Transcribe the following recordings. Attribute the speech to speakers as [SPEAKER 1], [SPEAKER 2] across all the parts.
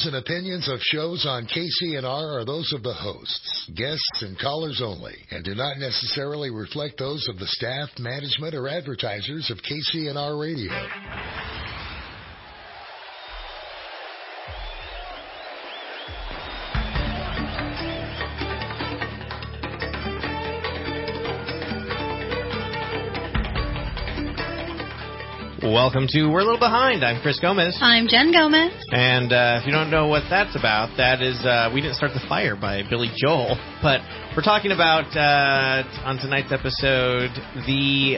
[SPEAKER 1] and opinions of shows on KCNR are those of the hosts, guests, and callers only, and do not necessarily reflect those of the staff, management, or advertisers of KCNR Radio.
[SPEAKER 2] Welcome to We're a Little Behind. I'm Chris Gomez.
[SPEAKER 3] I'm Jen Gomez.
[SPEAKER 2] And if you don't know what that's about, that is We Didn't Start the Fire by Billy Joel. But we're talking about, on tonight's episode, the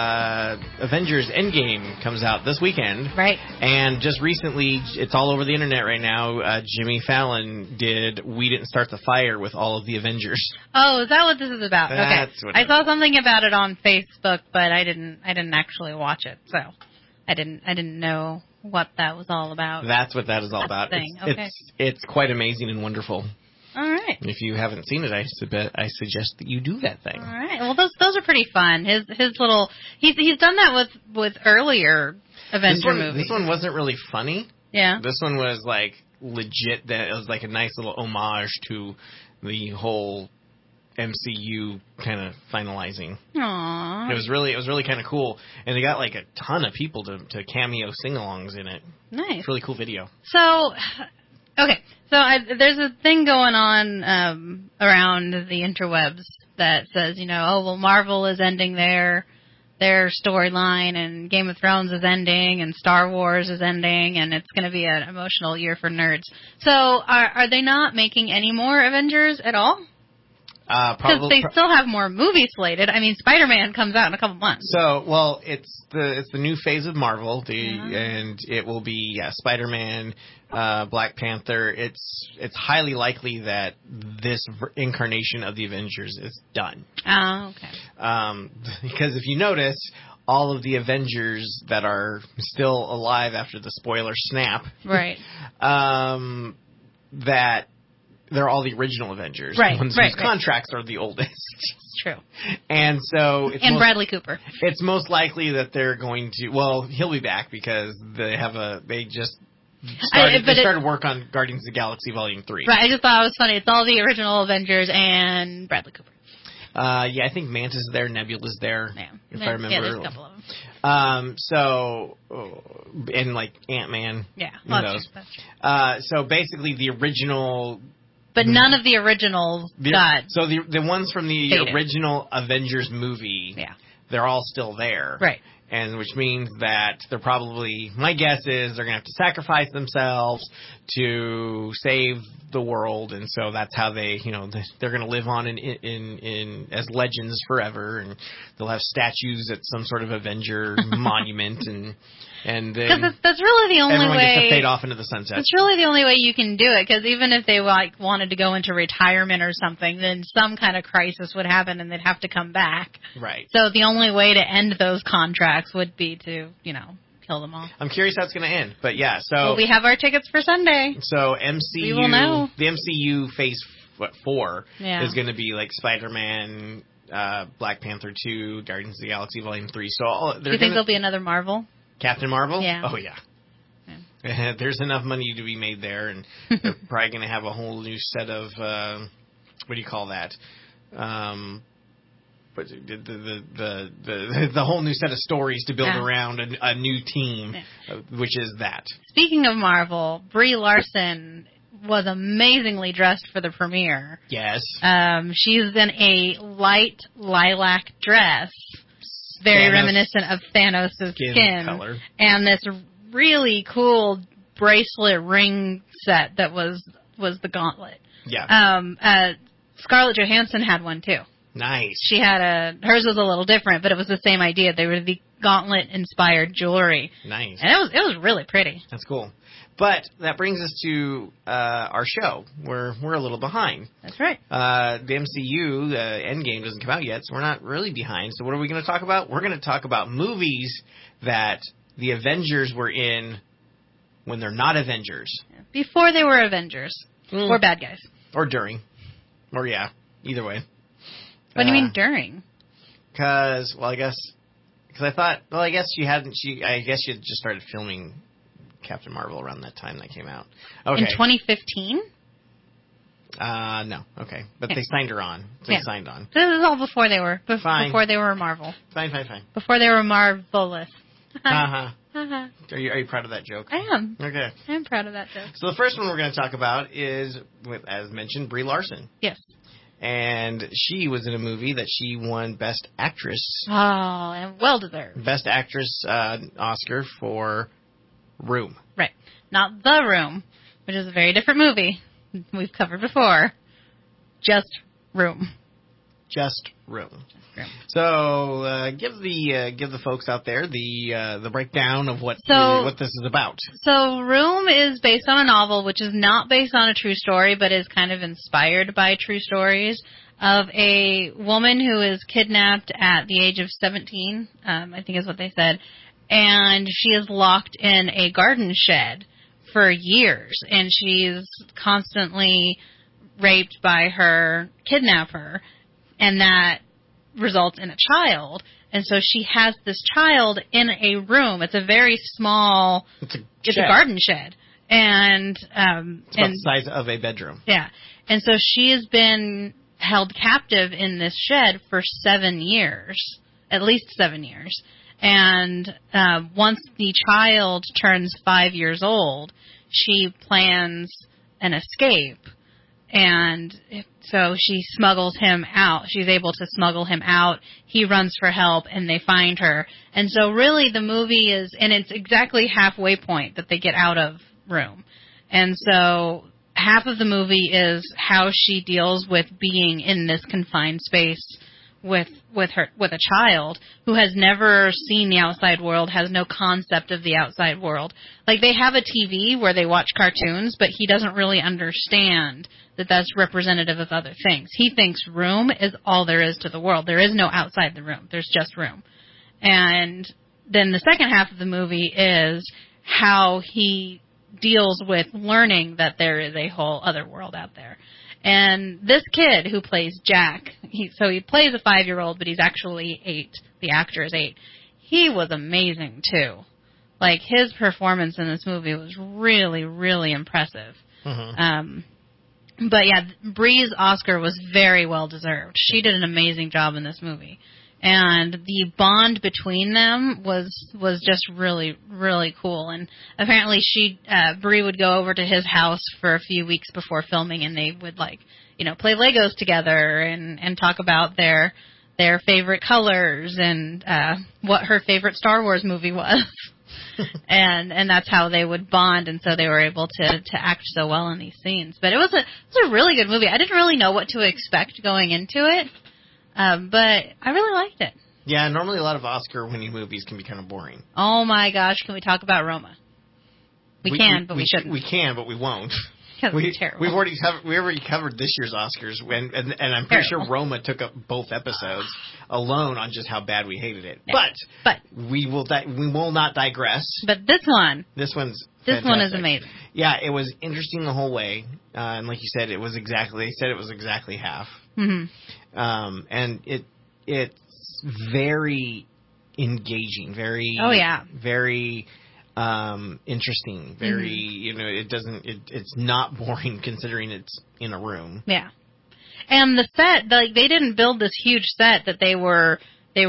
[SPEAKER 2] Avengers Endgame comes out this weekend.
[SPEAKER 3] Right.
[SPEAKER 2] And just recently, it's all over the internet right now, Jimmy Fallon did We Didn't Start the Fire with all of the Avengers.
[SPEAKER 3] Oh, is that what this is about?
[SPEAKER 2] That's
[SPEAKER 3] okay.
[SPEAKER 2] what
[SPEAKER 3] I saw something about it on Facebook, but I didn't actually watch it, so I didn't know what that was all about.
[SPEAKER 2] That's what that is all about. It's quite amazing and wonderful.
[SPEAKER 3] All right.
[SPEAKER 2] If you haven't seen it, I suggest that you do that thing.
[SPEAKER 3] All right. Well, those are pretty fun. His little he's done that with earlier Avenger movies.
[SPEAKER 2] This one wasn't really funny.
[SPEAKER 3] Yeah.
[SPEAKER 2] This one was like legit. That it was like a nice little homage to the whole MCU kind of finalizing.
[SPEAKER 3] Aww.
[SPEAKER 2] It was really kind of cool, and they got like a ton of people to cameo sing-alongs in it.
[SPEAKER 3] Nice.
[SPEAKER 2] It's a really cool video.
[SPEAKER 3] So, okay. So there's a thing going on around the interwebs that says, Marvel is ending their storyline, and Game of Thrones is ending, and Star Wars is ending, and it's going to be an emotional year for nerds. So are they not making any more Avengers at all? Because they still have more movies slated. I mean, Spider-Man comes out in a couple months.
[SPEAKER 2] So, well, it's the new phase of Marvel, and it will be Spider-Man, Black Panther. It's highly likely that this incarnation of the Avengers is done.
[SPEAKER 3] Oh, okay.
[SPEAKER 2] Because if you notice, all of the Avengers that are still alive after the spoiler snap,
[SPEAKER 3] right?
[SPEAKER 2] That. They're all the original Avengers.
[SPEAKER 3] Right,
[SPEAKER 2] ones whose contracts are the oldest.
[SPEAKER 3] It's true.
[SPEAKER 2] And so...
[SPEAKER 3] Bradley Cooper.
[SPEAKER 2] It's most likely that they're going to... Well, he'll be back because they just started work on Guardians of the Galaxy Volume 3.
[SPEAKER 3] Right, I just thought it was funny. It's all the original Avengers and Bradley Cooper.
[SPEAKER 2] Yeah, I think Mantis is there, Nebula's there, if I remember.
[SPEAKER 3] Yeah, there's a couple of them.
[SPEAKER 2] And like Ant-Man.
[SPEAKER 3] Yeah.
[SPEAKER 2] Those. So basically the original...
[SPEAKER 3] But none of the originals got...
[SPEAKER 2] So the ones from the
[SPEAKER 3] stated.
[SPEAKER 2] original Avengers movie, they're all still there.
[SPEAKER 3] Right.
[SPEAKER 2] And which means that they're probably... My guess is they're going to have to sacrifice themselves to save the world. And so that's how they're going to live on in as legends forever. And they'll have statues at some sort of Avenger monument and then
[SPEAKER 3] that's really the only
[SPEAKER 2] everyone
[SPEAKER 3] way.
[SPEAKER 2] Gets to fade off into the sunset.
[SPEAKER 3] That's really the only way you can do it, because even if they wanted to go into retirement or something, then some kind of crisis would happen and they'd have to come back.
[SPEAKER 2] Right.
[SPEAKER 3] So the only way to end those contracts would be to, kill them all.
[SPEAKER 2] I'm curious how it's going to end, but yeah. So
[SPEAKER 3] well, we have our tickets for Sunday.
[SPEAKER 2] So MCU,
[SPEAKER 3] we will know.
[SPEAKER 2] The MCU Phase 4
[SPEAKER 3] is
[SPEAKER 2] going to be like Spider-Man, Black Panther 2, Guardians of the Galaxy Volume 3. So
[SPEAKER 3] do you think there'll be another Marvel?
[SPEAKER 2] Captain Marvel?
[SPEAKER 3] Yeah.
[SPEAKER 2] Oh, yeah. There's enough money to be made there, and they're probably going to have a whole new set of, what do you call that? But the whole new set of stories to build around a new team, which is that.
[SPEAKER 3] Speaking of Marvel, Brie Larson was amazingly dressed for the premiere.
[SPEAKER 2] Yes.
[SPEAKER 3] She's in a light lilac dress. Very reminiscent of Thanos' skin
[SPEAKER 2] color.
[SPEAKER 3] And this really cool bracelet ring set that was the gauntlet.
[SPEAKER 2] Yeah.
[SPEAKER 3] Scarlett Johansson had one too.
[SPEAKER 2] Nice.
[SPEAKER 3] She had hers was a little different, but it was the same idea. They were the gauntlet inspired jewelry.
[SPEAKER 2] Nice.
[SPEAKER 3] And it was really pretty.
[SPEAKER 2] That's cool. But that brings us to our show, where we're a little behind.
[SPEAKER 3] That's right.
[SPEAKER 2] The MCU, Endgame, doesn't come out yet, so we're not really behind. So what are we going to talk about? We're going to talk about movies that the Avengers were in when they're not Avengers.
[SPEAKER 3] Before they were Avengers. Or bad guys.
[SPEAKER 2] Or during. Or, either way.
[SPEAKER 3] What do you mean during?
[SPEAKER 2] Because, I guess you had just started filming Captain Marvel around that time that came out. Okay.
[SPEAKER 3] In 2015?
[SPEAKER 2] No. Okay. But they signed her on. They signed on.
[SPEAKER 3] This is all before they were
[SPEAKER 2] Fine.
[SPEAKER 3] before they were Marvel.
[SPEAKER 2] Fine.
[SPEAKER 3] Before they were marvelous.
[SPEAKER 2] Uh-huh. Are you proud of that joke?
[SPEAKER 3] I am.
[SPEAKER 2] Okay.
[SPEAKER 3] I am proud of that joke.
[SPEAKER 2] So the first one we're going to talk about is, as mentioned, Brie Larson.
[SPEAKER 3] Yes.
[SPEAKER 2] And she was in a movie that she won Best Actress.
[SPEAKER 3] Oh, and well deserved.
[SPEAKER 2] Best Actress Oscar for Room.
[SPEAKER 3] Right. Not The Room, which is a very different movie we've covered before. Just Room.
[SPEAKER 2] Just Room.
[SPEAKER 3] Room.
[SPEAKER 2] So give the folks out there the breakdown of what this is about.
[SPEAKER 3] So Room is based on a novel, which is not based on a true story, but is kind of inspired by true stories of a woman who is kidnapped at the age of 17, I think is what they said, and she is locked in a garden shed for years, and she's constantly raped by her kidnapper, and that results in a child. And so she has this child in a room. It's a very small, it's a garden shed. And,
[SPEAKER 2] it's about the size of a bedroom.
[SPEAKER 3] Yeah. And so she has been held captive in this shed for 7 years, at least 7 years. And, once the child turns 5 years old, she plans an escape. And so she smuggles him out. She's able to smuggle him out. He runs for help, and they find her. And so really the movie is, and it's exactly halfway point that they get out of Room. And so half of the movie is how she deals with being in this confined space with a child who has never seen the outside world, has no concept of the outside world. Like, they have a TV where they watch cartoons, but he doesn't really understand that that's representative of other things. He thinks room is all there is to the world. There is no outside the room. There's just room. And then the second half of the movie is how he deals with learning that there is a whole other world out there. And this kid who plays Jack, he plays a 5-year-old, but he's actually 8. The actor is 8. He was amazing, too. Like, his performance in this movie was really, really impressive.
[SPEAKER 2] Mm-hmm.
[SPEAKER 3] But yeah, Brie's Oscar was very well deserved. She did an amazing job in this movie. And the bond between them was just really, really cool. And apparently Brie would go over to his house for a few weeks before filming, and they would, like, play Legos together and talk about their favorite colors and what her favorite Star Wars movie was. and that's how they would bond, and so they were able to act so well in these scenes. But it was a really good movie. I didn't really know what to expect going into it. But I really liked it.
[SPEAKER 2] Yeah, normally a lot of Oscar-winning movies can be kind of boring.
[SPEAKER 3] Oh my gosh, can we talk about Roma? We can, but we shouldn't.
[SPEAKER 2] We can, but we won't.
[SPEAKER 3] It's terrible.
[SPEAKER 2] We already covered this year's Oscars, and I'm pretty sure Roma took up both episodes alone on just how bad we hated it.
[SPEAKER 3] Yeah.
[SPEAKER 2] But we will not digress.
[SPEAKER 3] But this one
[SPEAKER 2] is
[SPEAKER 3] fantastic. Amazing.
[SPEAKER 2] Yeah, it was interesting the whole way, and like you said, it was exactly half.
[SPEAKER 3] Mm-hmm.
[SPEAKER 2] And it's very engaging, very very interesting, very it's not boring considering it's in a room.
[SPEAKER 3] Yeah. And the set, like, they didn't build this huge set that they were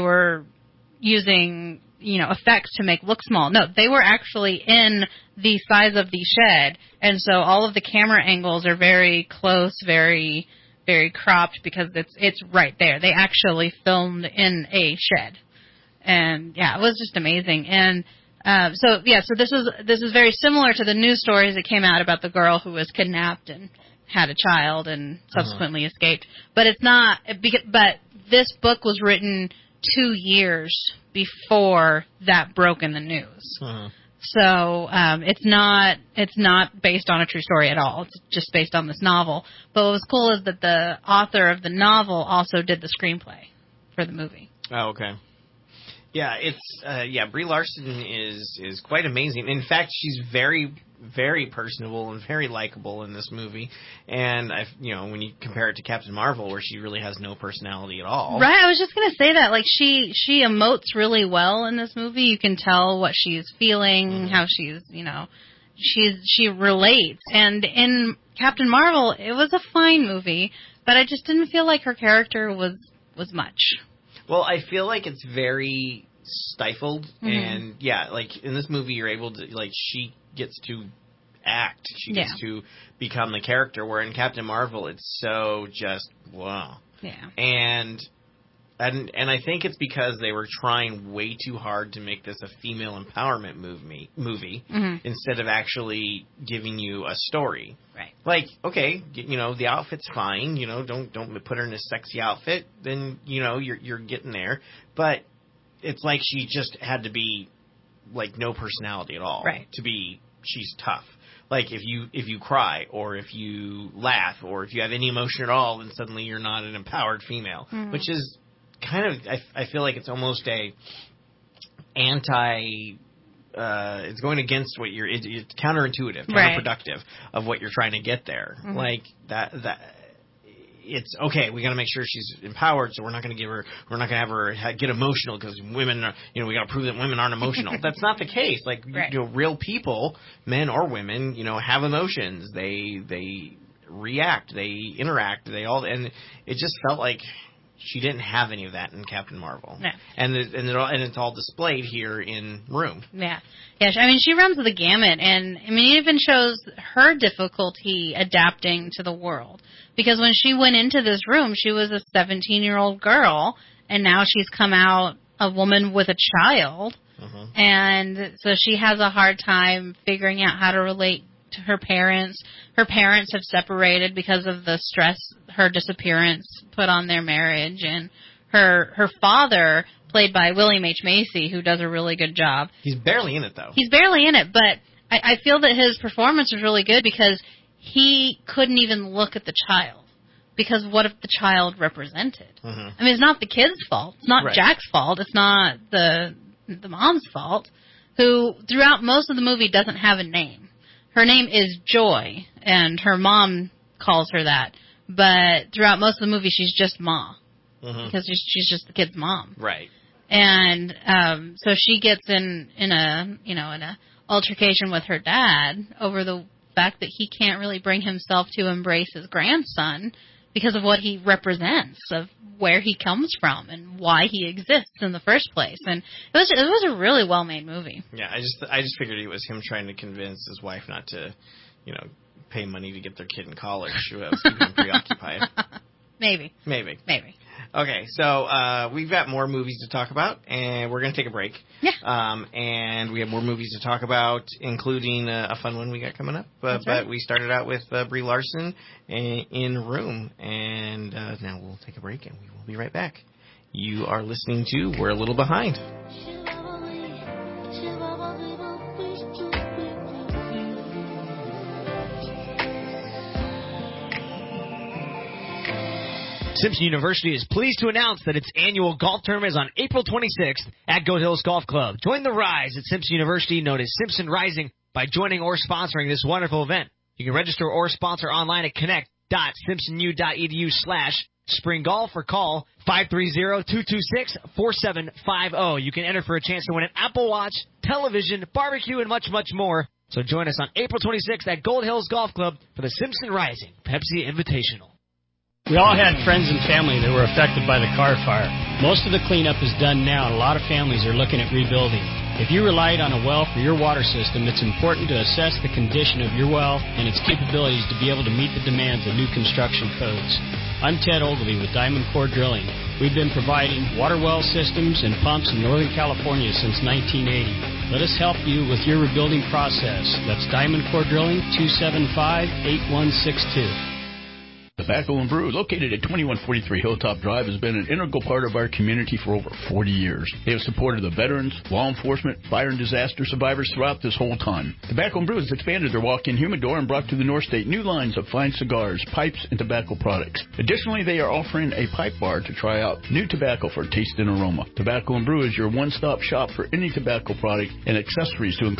[SPEAKER 3] using, effects to make look small. No, they were actually in the size of the shed, and so all of the camera angles are very close, very, very cropped because it's right there. They actually filmed in a shed, and yeah, it was just amazing. And so this is very similar to the news stories that came out about the girl who was kidnapped and had a child and subsequently escaped. But it's not. But this book was written 2 years before that broke in the news. So it's not based on a true story at all. It's just based on this novel. But what was cool is that the author of the novel also did the screenplay for the movie.
[SPEAKER 2] Oh, okay. Yeah, it's Brie Larson is quite amazing. In fact, she's very very personable and very likable in this movie. And when you compare it to Captain Marvel, where she really has no personality at all.
[SPEAKER 3] Right, I was just gonna say that. Like she emotes really well in this movie. You can tell what she's feeling, how she's, she relates. And in Captain Marvel, it was a fine movie, but I just didn't feel like her character was much.
[SPEAKER 2] Well, I feel like it's very stifled, and like in this movie, you're able to, like, she gets to act, she gets to become the character. Where in Captain Marvel, it's so just wow.
[SPEAKER 3] Yeah.
[SPEAKER 2] And I think it's because they were trying way too hard to make this a female empowerment movie instead of actually giving you a story.
[SPEAKER 3] Right.
[SPEAKER 2] Like, okay, the outfit's fine. Don't put her in a sexy outfit. Then you're getting there. But it's like she just had to be like no personality at all.
[SPEAKER 3] Right.
[SPEAKER 2] To be she's tough. Like if you cry or if you laugh or if you have any emotion at all, then suddenly you're not an empowered female, which is kind of, I feel like it's almost a it's going against what it's counterintuitive, counterproductive of what you're trying to get there. Like that it's okay, we got to make sure she's empowered, so we're not going to have her get emotional because women are, we got to prove that women aren't emotional. That's not the case. Like, real people, men or women, have emotions. They react, they interact, and it just felt like she didn't have any of that in Captain Marvel. No. And it's all displayed here in Room. Yeah.
[SPEAKER 3] Yeah, I mean, she runs the gamut, and, I mean, it even shows her difficulty adapting to the world. Because when she went into this room, she was a 17-year-old girl, and now she's come out a woman with a child. And so she has a hard time figuring out how to relate to her parents. Her parents have separated because of the stress her disappearance put on their marriage, and her father, played by William H. Macy, who does a really good job.
[SPEAKER 2] He's barely in it, though.
[SPEAKER 3] He's barely in it, but I feel that his performance was really good because he couldn't even look at the child. Because what if the child represented? I mean, it's not the kid's fault. It's not Jack's fault. It's not the mom's fault, who throughout most of the movie doesn't have a name. Her name is Joy, and her mom calls her that. But throughout most of the movie, she's just Ma. Because she's just the kid's mom.
[SPEAKER 2] Right.
[SPEAKER 3] And so she gets in a altercation with her dad over the fact that he can't really bring himself to embrace his grandson because of what he represents, of where he comes from and why he exists in the first place. And it was a really well-made movie.
[SPEAKER 2] Yeah, I just figured it was him trying to convince his wife not to, pay money to get their kid in college. She was keeping him preoccupied.
[SPEAKER 3] Maybe.
[SPEAKER 2] Okay, so we've got more movies to talk about, and we're going to take a break.
[SPEAKER 3] Yeah.
[SPEAKER 2] And we have more movies to talk about, including a fun one we got coming up. But we started out with Brie Larson in Room, and now we'll take a break, and we will be right back. You are listening to We're a Little Behind.
[SPEAKER 4] Simpson University is pleased to announce that its annual golf tournament is on April 26th at Goat Hills Golf Club. Join the rise at Simpson University, known as Simpson Rising, by joining or sponsoring this wonderful event. You can register or sponsor online at connect.simpsonu.edu/springgolf or call 530-226-4750. You can enter for a chance to win an Apple Watch, television, barbecue, and much, much more. So join us on April 26th at Gold Hills Golf Club for the Simpson Rising Pepsi Invitational.
[SPEAKER 5] We all had friends and family that were affected by the Carr fire. Most of the cleanup is done now, and a lot of families are looking at rebuilding. If you relied on a well for your water system, it's important to assess the condition of your well and its capabilities to be able to meet the demands of new construction codes. I'm Ted Ogilvie with Diamond Core Drilling. We've been providing water well systems and pumps in Northern California since 1980. Let us help you with your rebuilding process. That's Diamond Core Drilling, 275-8162.
[SPEAKER 6] Tobacco & Brew, located at 2143 Hilltop Drive, has been an integral part of our community for over 40 years. They have supported the veterans, law enforcement, fire and disaster survivors throughout this whole time. Tobacco & Brew has expanded their walk-in humidor and brought to the North State new lines of fine cigars, pipes, and tobacco products. Additionally, they are offering a pipe bar to try out new tobacco for taste and aroma. Tobacco & Brew is your one-stop shop for any tobacco product and accessories to include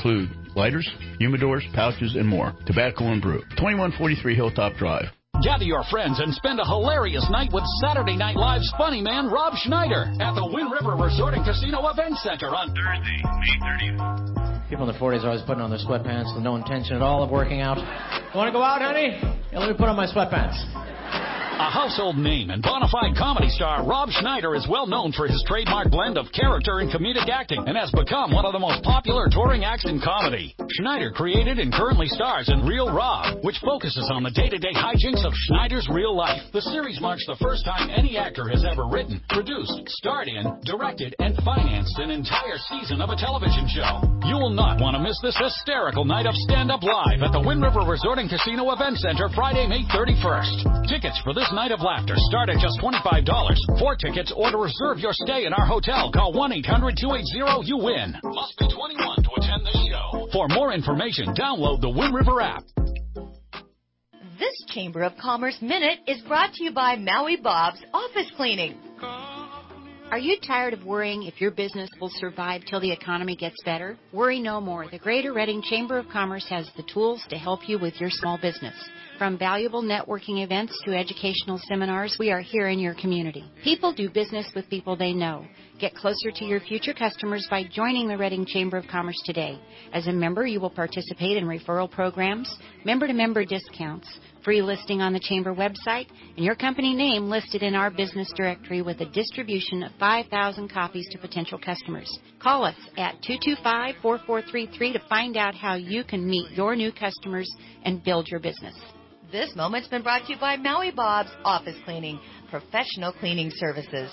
[SPEAKER 6] lighters, humidors, pouches, and more. Tobacco and Brew, 2143 Hilltop Drive.
[SPEAKER 7] Gather your friends and spend a hilarious night with Saturday Night Live's funny man, Rob Schneider, at the Wind River Resort and Casino Event Center on Thursday, May 30th.
[SPEAKER 8] People in their 40s are always putting on their sweatpants with no intention at all of working out. You want to go out, honey? Yeah, let me put on my sweatpants.
[SPEAKER 7] A household name and bona fide comedy star, Rob Schneider is well known for his trademark blend of character and comedic acting and has become one of the most popular touring acts in comedy. Schneider created and currently stars in Real Rob, which focuses on the day-to-day hijinks of Schneider's real life. The series marks the first time any actor has ever written, produced, starred in, directed, and financed an entire season of a television show. You will not want to miss this hysterical night of stand-up live at the Wind River Resort and Casino Event Center Friday, May 31st. Tickets for this night of laughter start at just $25. For tickets or to reserve your stay in our hotel, call 1-800-280-YOU-WIN. Must be 21 to attend this show. For more information, download the Wind River app.
[SPEAKER 9] This Chamber of Commerce Minute is brought to you by Maui Bob's Office Cleaning.
[SPEAKER 10] Are you tired of worrying if your business will survive till the economy gets better? Worry no more. The Greater Reading Chamber of Commerce has the tools to help you with your small business. From valuable networking events to educational seminars, we are here in your community. People do business with people they know. Get closer to your future customers by joining the Reading Chamber of Commerce today. As a member, you will participate in referral programs, member-to-member discounts, free listing on the Chamber website, and your company name listed in our business directory with a distribution of 5,000 copies to potential customers. Call us at 225-4433 to find out how you can meet your new customers and build your business.
[SPEAKER 9] This moment's been brought to you by Maui Bob's Office Cleaning, professional cleaning services,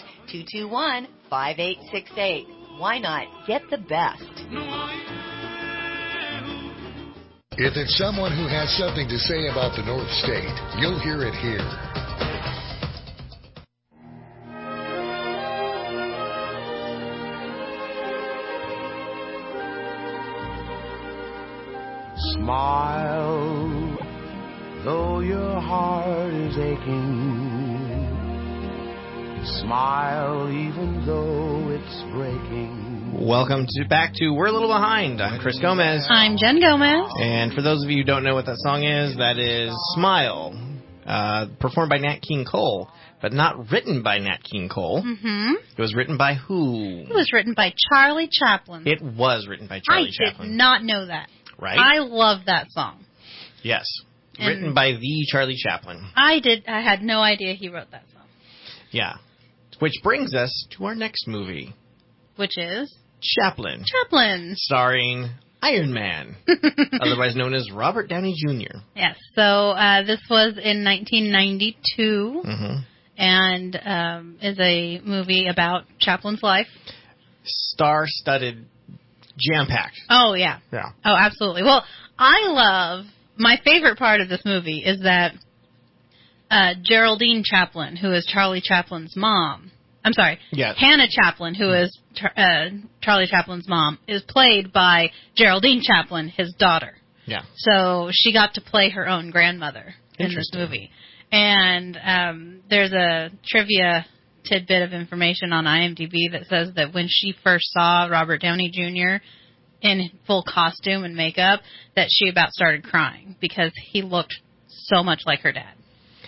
[SPEAKER 9] 221-5868. Why not? Get the best.
[SPEAKER 1] If it's someone who has something to say about the North State, you'll hear it here.
[SPEAKER 11] Smile, though your heart is aching. Smile, even though it's breaking.
[SPEAKER 2] Welcome back to We're a Little Behind. I'm Chris Gomez.
[SPEAKER 3] I'm Jen Gomez.
[SPEAKER 2] And for those of you who don't know what that song is, that is Smile, performed by Nat King Cole, but not written by Nat King Cole.
[SPEAKER 3] Mm-hmm.
[SPEAKER 2] It was written by who?
[SPEAKER 3] It was written by Charlie Chaplin.
[SPEAKER 2] It was written by Charlie Chaplin.
[SPEAKER 3] I did not know that.
[SPEAKER 2] Right?
[SPEAKER 3] I love that song.
[SPEAKER 2] Yes. Written by the Charlie Chaplin.
[SPEAKER 3] I had no idea he wrote that song.
[SPEAKER 2] Yeah. Which brings us to our next movie.
[SPEAKER 3] Which is?
[SPEAKER 2] Chaplin. Starring Iron Man, otherwise known as Robert Downey Jr.
[SPEAKER 3] Yes. So this was in 1992, and is a movie about Chaplin's life.
[SPEAKER 2] Star-studded, jam-packed.
[SPEAKER 3] Oh, yeah.
[SPEAKER 2] Yeah.
[SPEAKER 3] Oh, absolutely. Well, my favorite part of this movie is that Geraldine Chaplin, who is Charlie Chaplin's mom, Hannah Chaplin, who is Charlie Chaplin's mom, is played by Geraldine Chaplin, his daughter.
[SPEAKER 2] Yeah.
[SPEAKER 3] So she got to play her own grandmother in this movie. And there's a trivia tidbit of information on IMDb that says that when she first saw Robert Downey Jr. in full costume and makeup, that she about started crying because he looked so much like her dad.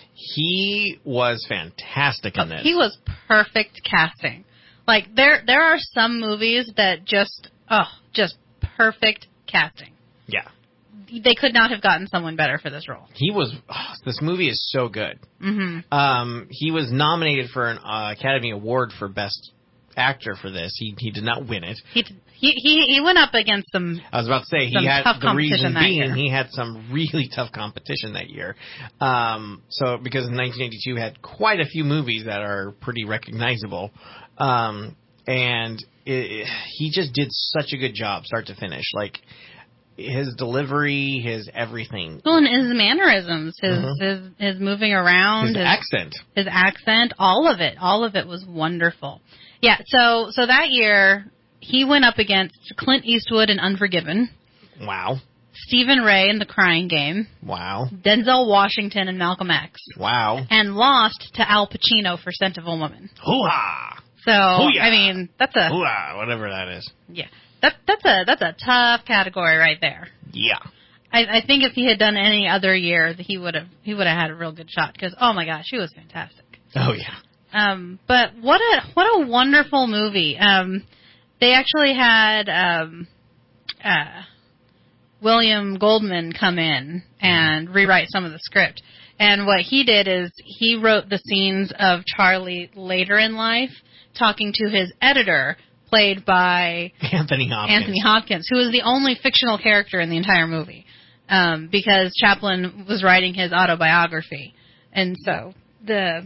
[SPEAKER 2] He was fantastic in this.
[SPEAKER 3] He was perfect casting. Like, there are some movies that just perfect casting.
[SPEAKER 2] Yeah.
[SPEAKER 3] They could not have gotten someone better for this role.
[SPEAKER 2] This movie is so good. Mm-hmm. He was nominated for an Academy Award for Best Actor for this. He did not win it.
[SPEAKER 3] He went up against some.
[SPEAKER 2] I was about to say he had the reason being he had some really tough competition that year. So because in 1982 had quite a few movies that are pretty recognizable, and he just did such a good job, start to finish. Like his delivery, his everything.
[SPEAKER 3] Well, and his mannerisms, his moving around, his accent, all of it was wonderful. Yeah. So that year. He went up against Clint Eastwood in Unforgiven.
[SPEAKER 2] Wow.
[SPEAKER 3] Stephen Ray in The Crying Game.
[SPEAKER 2] Wow.
[SPEAKER 3] Denzel Washington in Malcolm X.
[SPEAKER 2] Wow.
[SPEAKER 3] And lost to Al Pacino for Scent of a Woman.
[SPEAKER 2] Hoo-ha!
[SPEAKER 3] So, Hoo-yah. I mean, that's a...
[SPEAKER 2] Hoo-ha, whatever that is.
[SPEAKER 3] Yeah. That's a tough category right there.
[SPEAKER 2] Yeah.
[SPEAKER 3] I think if he had done any other year, he would have had a real good shot because oh my gosh, he was fantastic.
[SPEAKER 2] Oh yeah.
[SPEAKER 3] But what a wonderful movie. They actually had William Goldman come in and rewrite some of the script. And what he did is he wrote the scenes of Charlie later in life talking to his editor, played by
[SPEAKER 2] Anthony
[SPEAKER 3] Hopkins, who is the only fictional character in the entire movie, because Chaplin was writing his autobiography, and so the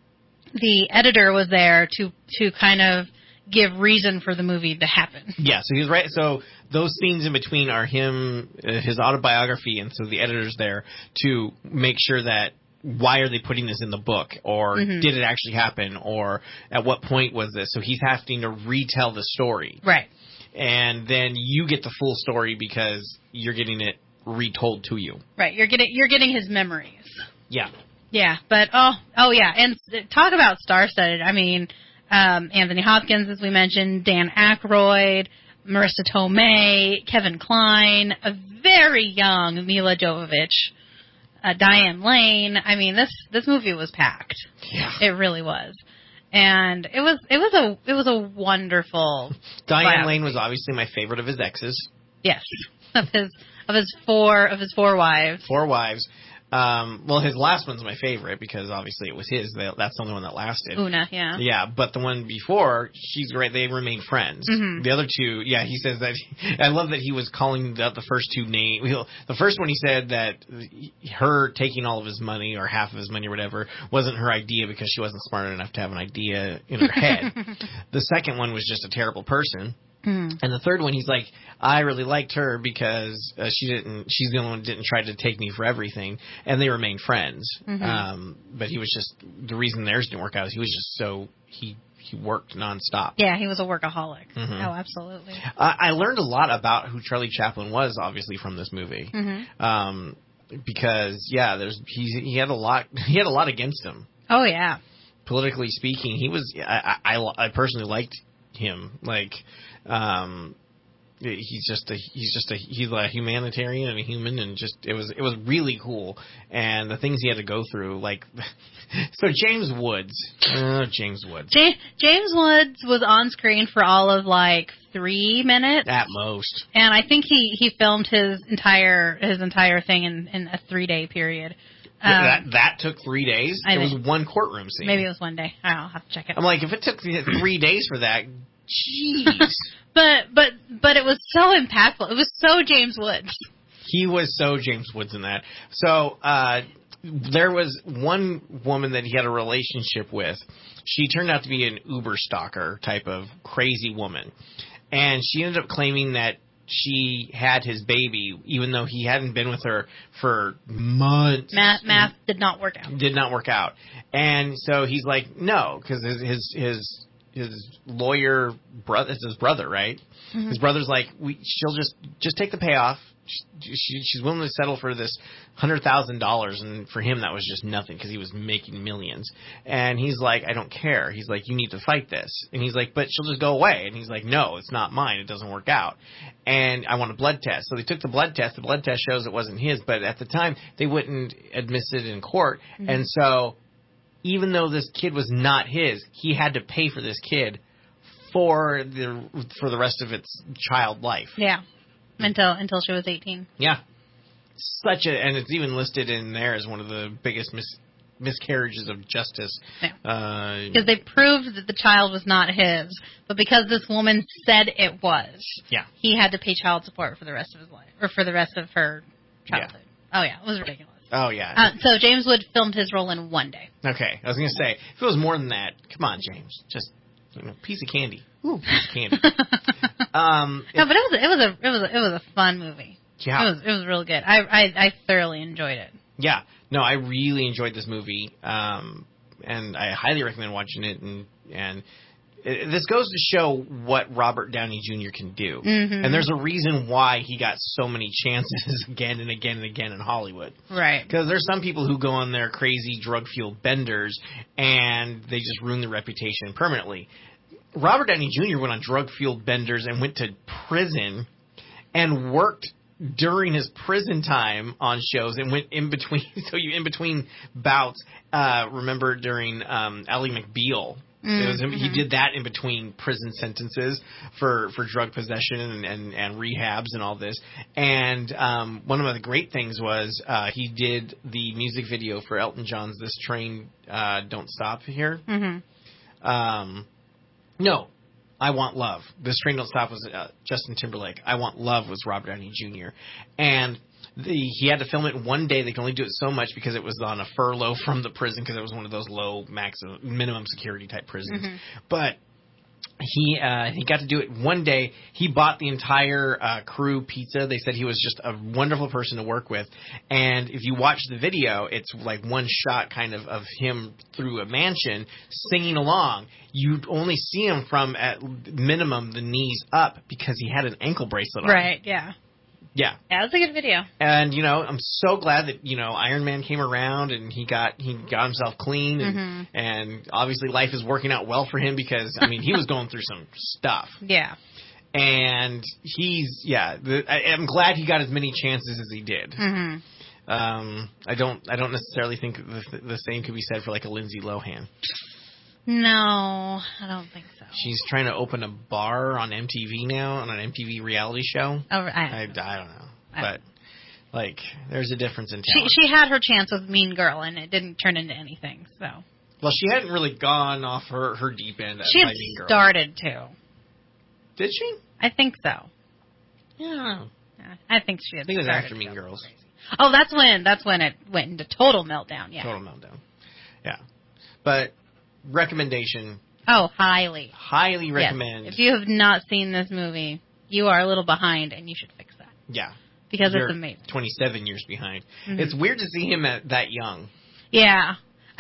[SPEAKER 3] editor was there to kind of give reason for the movie to happen.
[SPEAKER 2] Yeah, so he's right. So those scenes in between are him, his autobiography, and so the editor's there to make sure that why are they putting this in the book, or did it actually happen, or at what point was this? So he's having to retell the story.
[SPEAKER 3] Right.
[SPEAKER 2] And then you get the full story because you're getting it retold to you.
[SPEAKER 3] Right. You're getting his memories.
[SPEAKER 2] Yeah.
[SPEAKER 3] Yeah, but oh yeah, and talk about star-studded. I mean, Anthony Hopkins, as we mentioned, Dan Aykroyd, Marissa Tomei, Kevin Kline, a very young Mila Jovovich, Diane Lane. I mean, this movie was packed.
[SPEAKER 2] Yeah,
[SPEAKER 3] it really was, and it was a wonderful.
[SPEAKER 2] Diane
[SPEAKER 3] biography.
[SPEAKER 2] Lane was obviously my favorite of his exes.
[SPEAKER 3] Yes, of his four wives.
[SPEAKER 2] 4 wives. Well, his last one's my favorite because obviously it was his. That's the only one that lasted.
[SPEAKER 3] Una, yeah.
[SPEAKER 2] Yeah, but the one before, she's great. They remain friends.
[SPEAKER 3] Mm-hmm.
[SPEAKER 2] The other two, yeah, he says that. I love that he was calling out the first two names. The first one he said that her taking all of his money or half of his money or whatever wasn't her idea because she wasn't smart enough to have an idea in her head. The second one was just a terrible person.
[SPEAKER 3] Mm.
[SPEAKER 2] And the third one, he's like, I really liked her because she's the only one who didn't try to take me for everything, and they remained friends.
[SPEAKER 3] Mm-hmm.
[SPEAKER 2] But he was just, the reason theirs didn't work out is he was just so, he worked nonstop.
[SPEAKER 3] Yeah, he was a workaholic.
[SPEAKER 2] Mm-hmm.
[SPEAKER 3] Oh, absolutely.
[SPEAKER 2] I learned a lot about who Charlie Chaplin was, obviously, from this movie.
[SPEAKER 3] Mm-hmm.
[SPEAKER 2] Because, yeah, he had a lot against him.
[SPEAKER 3] Oh, yeah.
[SPEAKER 2] Politically speaking, he was, I personally liked him. Like, he's a humanitarian and a human, and just it was really cool. And the things he had to go through, like, so James Woods. James Woods
[SPEAKER 3] was on screen for all of like 3 minutes
[SPEAKER 2] at most,
[SPEAKER 3] and I think he filmed his entire thing in a 3-day period.
[SPEAKER 2] That took 3 days. It was one courtroom scene.
[SPEAKER 3] Maybe it was one day. I'll have to check it.
[SPEAKER 2] I'm like, if it took 3 days for that, jeez.
[SPEAKER 3] But it was so impactful. It was so James Woods.
[SPEAKER 2] He was so James Woods in that. So there was one woman that he had a relationship with. She turned out to be an Uber stalker type of crazy woman, and she ended up claiming that she had his baby, even though he hadn't been with her for months.
[SPEAKER 3] Math did not work out.
[SPEAKER 2] Did not work out. And so he's like, no, because his lawyer brother, it's his brother, right? Mm-hmm. His brother's like, she'll just take the payoff. She's willing to settle for this $100,000, and for him that was just nothing because he was making millions. And he's like, I don't care. He's like, you need to fight this. And he's like, but she'll just go away. And he's like, no, it's not mine. It doesn't work out. And I want a blood test. So they took the blood test. The blood test shows it wasn't his, but at the time they wouldn't admit it in court. Mm-hmm. And so even though this kid was not his, he had to pay for this kid for the rest of its child life.
[SPEAKER 3] Yeah. Until she was 18.
[SPEAKER 2] Yeah. And it's even listed in there as one of the biggest miscarriages of justice.
[SPEAKER 3] Yeah. Because they proved that the child was not his, but because this woman said it was,
[SPEAKER 2] yeah,
[SPEAKER 3] he had to pay child support for the rest of his life, or for the rest of her childhood. Yeah. Oh, yeah. It was ridiculous.
[SPEAKER 2] Oh, yeah.
[SPEAKER 3] So James Wood filmed his role in 1 day.
[SPEAKER 2] Okay. I was going to say, if it was more than that, come on, James. Just, piece of candy. Ooh, piece of candy.
[SPEAKER 3] No, but it was a fun movie.
[SPEAKER 2] Yeah.
[SPEAKER 3] It was real good. I thoroughly enjoyed it.
[SPEAKER 2] Yeah. No, I really enjoyed this movie. And I highly recommend watching it. And this goes to show what Robert Downey Jr. can do.
[SPEAKER 3] Mm-hmm.
[SPEAKER 2] And there's a reason why he got so many chances again and again and again in Hollywood.
[SPEAKER 3] Right.
[SPEAKER 2] Because there's some people who go on their crazy drug-fueled benders and they just ruin their reputation permanently. Robert Downey Jr. went on drug-fueled benders and went to prison and worked during his prison time on shows and went in between. So you in between bouts. Remember during Ally McBeal. He did that in between prison sentences for drug possession and rehabs and all this. And one of the great things was he did the music video for Elton John's "This Train Don't Stop Here." No, I Want Love. "This Train Don't Stop" was Justin Timberlake. "I Want Love" was Robert Downey Jr. And he had to film it in one day. They could only do it so much because it was on a furlough from the prison because it was one of those low minimum security type prisons. But he got to do it one day. He bought the entire crew pizza. They said he was just a wonderful person to work with. And if you watch the video, it's like one shot kind of him through a mansion singing along. You only see him from at minimum the knees up because he had an ankle bracelet on.
[SPEAKER 3] Right, yeah.
[SPEAKER 2] Yeah.
[SPEAKER 3] Yeah, it was a good video.
[SPEAKER 2] And, I'm so glad that, Iron Man came around and he got himself clean and obviously life is working out well for him because, he was going through some stuff.
[SPEAKER 3] Yeah.
[SPEAKER 2] And I'm glad he got as many chances as he did. I don't necessarily think the same could be said for like a Lindsay Lohan.
[SPEAKER 3] No, I don't think so.
[SPEAKER 2] She's trying to open a bar on MTV now, on an MTV reality show.
[SPEAKER 3] Oh,
[SPEAKER 2] I don't know. But, there's a difference in talent.
[SPEAKER 3] She had her chance with Mean Girl, and it didn't turn into anything, so.
[SPEAKER 2] Well, she hadn't really gone off her deep end.
[SPEAKER 3] She had started to.
[SPEAKER 2] Did she?
[SPEAKER 3] I think so.
[SPEAKER 2] Yeah.
[SPEAKER 3] I think she had started.
[SPEAKER 2] I think it was after Mean Girls.
[SPEAKER 3] Oh, that's when it went into total meltdown, yeah.
[SPEAKER 2] Total meltdown. Yeah. But... recommendation.
[SPEAKER 3] Oh, highly.
[SPEAKER 2] Highly recommend.
[SPEAKER 3] Yes. If you have not seen this movie, you are a little behind, and you should fix that.
[SPEAKER 2] Yeah.
[SPEAKER 3] Because it's amazing.
[SPEAKER 2] 27 years behind. It's weird to see him that young.
[SPEAKER 3] Yeah.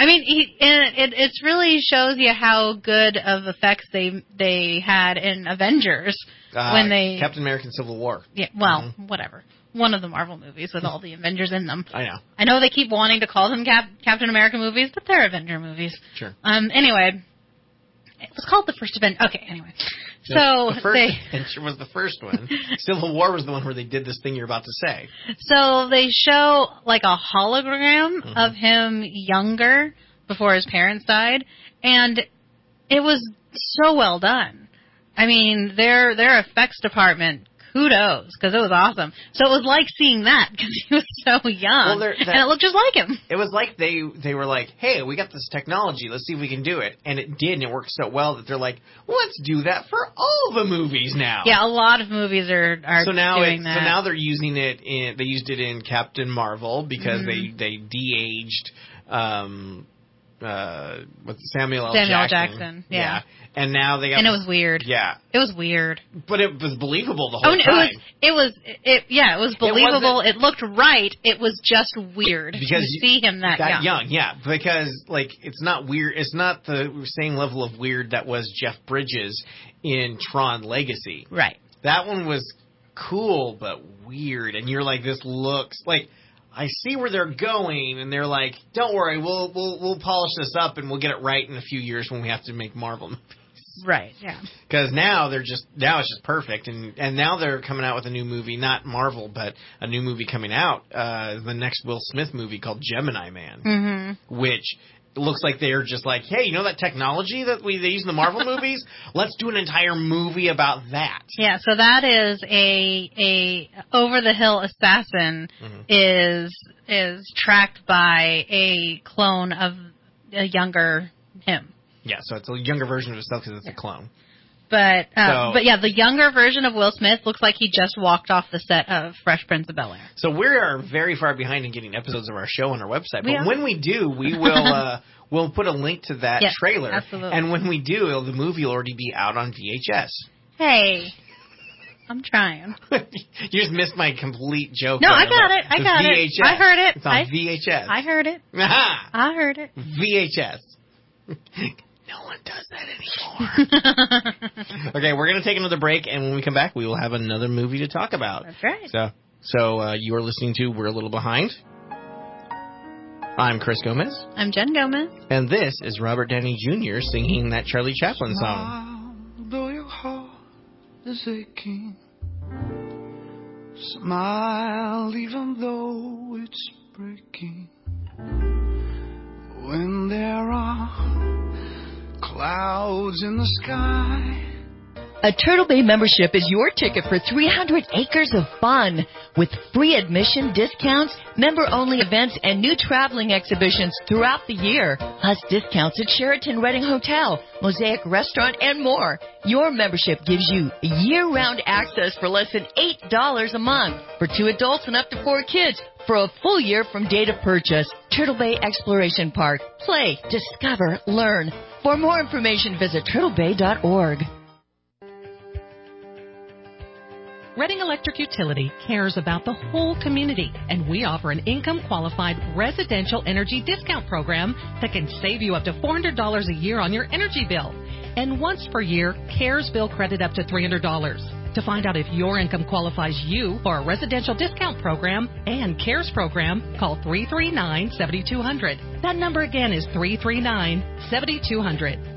[SPEAKER 3] It really shows you how good of effects they had in Avengers when they...
[SPEAKER 2] Captain America Civil War.
[SPEAKER 3] Yeah, well, whatever. One of the Marvel movies with all the Avengers in them.
[SPEAKER 2] I know.
[SPEAKER 3] I know they keep wanting to call them Captain America movies, but they're Avenger movies.
[SPEAKER 2] Sure.
[SPEAKER 3] Anyway, it was called the first Avenger. Okay, anyway.
[SPEAKER 2] The first Avenger was the first one. Civil War was the one where they did this thing you're about to say.
[SPEAKER 3] So they show like a hologram of him younger before his parents died, and it was so well done. Their effects department, kudos, because it was awesome. So it was like seeing that because he was so young, and it looked just like him.
[SPEAKER 2] It was like they were like, hey, we got this technology, let's see if we can do it. And it did, and it worked so well that they're like, well, let's do that for all the movies now.
[SPEAKER 3] Yeah, a lot of movies are doing that.
[SPEAKER 2] So now they're using it they used it in Captain Marvel because they de-aged Samuel L. Jackson.
[SPEAKER 3] Yeah.
[SPEAKER 2] And now they got...
[SPEAKER 3] And it was weird.
[SPEAKER 2] Yeah.
[SPEAKER 3] It was weird.
[SPEAKER 2] But it was believable the whole time.
[SPEAKER 3] It was believable. It looked right. It was just weird
[SPEAKER 2] because
[SPEAKER 3] to see him that young.
[SPEAKER 2] Yeah, because, it's not weird. It's not the same level of weird that was Jeff Bridges in Tron Legacy.
[SPEAKER 3] Right.
[SPEAKER 2] That one was cool, but weird. And you're like, this looks... I see where they're going, and they're like, don't worry, we'll polish this up, and we'll get it right in a few years when we have to make Marvel movies.
[SPEAKER 3] Right, yeah.
[SPEAKER 2] Because now it's just perfect, and now they're coming out with a new movie, not Marvel, but a new movie coming out, the next Will Smith movie called Gemini Man, which looks like they're just like, hey, you know that technology that they use in the Marvel movies? Let's do an entire movie about that.
[SPEAKER 3] Yeah, so that is a over the hill assassin is tracked by a clone of a younger him.
[SPEAKER 2] Yeah, so it's a younger version of himself because it's a clone.
[SPEAKER 3] But yeah, the younger version of Will Smith looks like he just walked off the set of Fresh Prince of Bel-Air.
[SPEAKER 2] So we are very far behind in getting episodes of our show on our website. But when we do, we will we'll put a link to that trailer.
[SPEAKER 3] Absolutely.
[SPEAKER 2] And when we do, the movie will already be out on VHS.
[SPEAKER 3] Hey, I'm trying.
[SPEAKER 2] You just missed my complete joke.
[SPEAKER 3] No, I got it. I got
[SPEAKER 2] VHS.
[SPEAKER 3] it. I heard it.
[SPEAKER 2] It's on VHS.
[SPEAKER 3] I heard it.
[SPEAKER 2] Aha!
[SPEAKER 3] I heard it.
[SPEAKER 2] VHS. No one does that anymore. Okay, we're going to take another break, and when we come back, we will have another movie to talk about.
[SPEAKER 3] That's right.
[SPEAKER 2] So you are listening to We're a Little Behind. I'm Chris Gomez.
[SPEAKER 3] I'm Jen Gomez.
[SPEAKER 2] And this is Robert Downey Jr. singing that Charlie Chaplin song.
[SPEAKER 11] is aching. Smile even though it's breaking. When there are clouds in the sky.
[SPEAKER 9] A Turtle Bay membership is your ticket for 300 acres of fun with free admission discounts, member-only events, and new traveling exhibitions throughout the year, plus discounts at Sheraton Redding Hotel, Mosaic Restaurant, and more. Your membership gives you year-round access for less than $8 a month for 2 adults and up to 4 kids for a full year from date of purchase. Turtle Bay Exploration Park. Play, discover, learn. For more information, visit turtlebay.org.
[SPEAKER 12] Redding Electric Utility cares about the whole community, and we offer an income-qualified residential energy discount program that can save you up to $400 a year on your energy bill. And once per year, CARES bill credit up to $300. To find out if your income qualifies you for a residential discount program and CARES program, call 339-7200. That number again is 339-7200.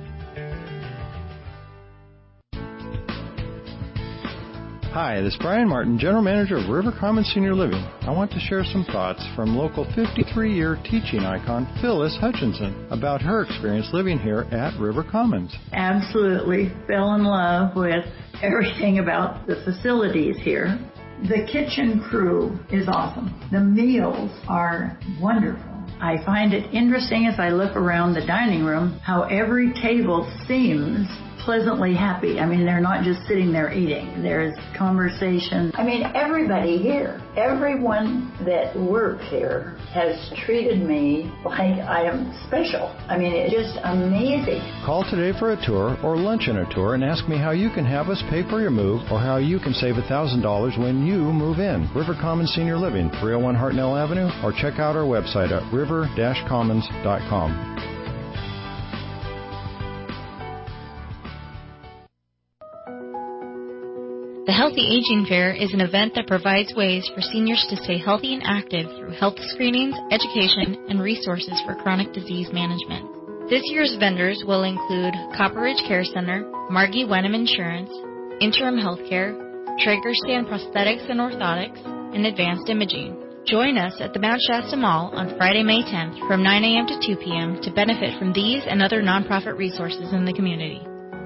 [SPEAKER 13] Hi, this is Brian Martin, General Manager of River Commons Senior Living. I want to share some thoughts from local 53-year teaching icon Phyllis Hutchinson about her experience living here at River Commons.
[SPEAKER 14] Absolutely fell in love with everything about the facilities here. The kitchen crew is awesome. The meals are wonderful. I find it interesting as I look around the dining room how every table seems pleasantly happy. I mean, they're not just sitting there eating. There's conversation. I mean, everybody here, everyone that works here has treated me like I am special. I mean, it's just amazing.
[SPEAKER 13] Call today for a tour or lunch and a tour and ask me how you can have us pay for your move or how you can save $1,000 when you move in. River Commons Senior Living, 301 Hartnell Avenue, or check out our website at river-commons.com.
[SPEAKER 15] The Healthy Aging Fair is an event that provides ways for seniors to stay healthy and active through health screenings, education, and resources for chronic disease management. This year's vendors will include Copper Ridge Care Center, Margie Wenham Insurance, Interim Healthcare, Traeger Stand Prosthetics and Orthotics, and Advanced Imaging. Join us at the Mount Shasta Mall on Friday, May 10th from 9 a.m. to 2 p.m. to benefit from these and other nonprofit resources in the community.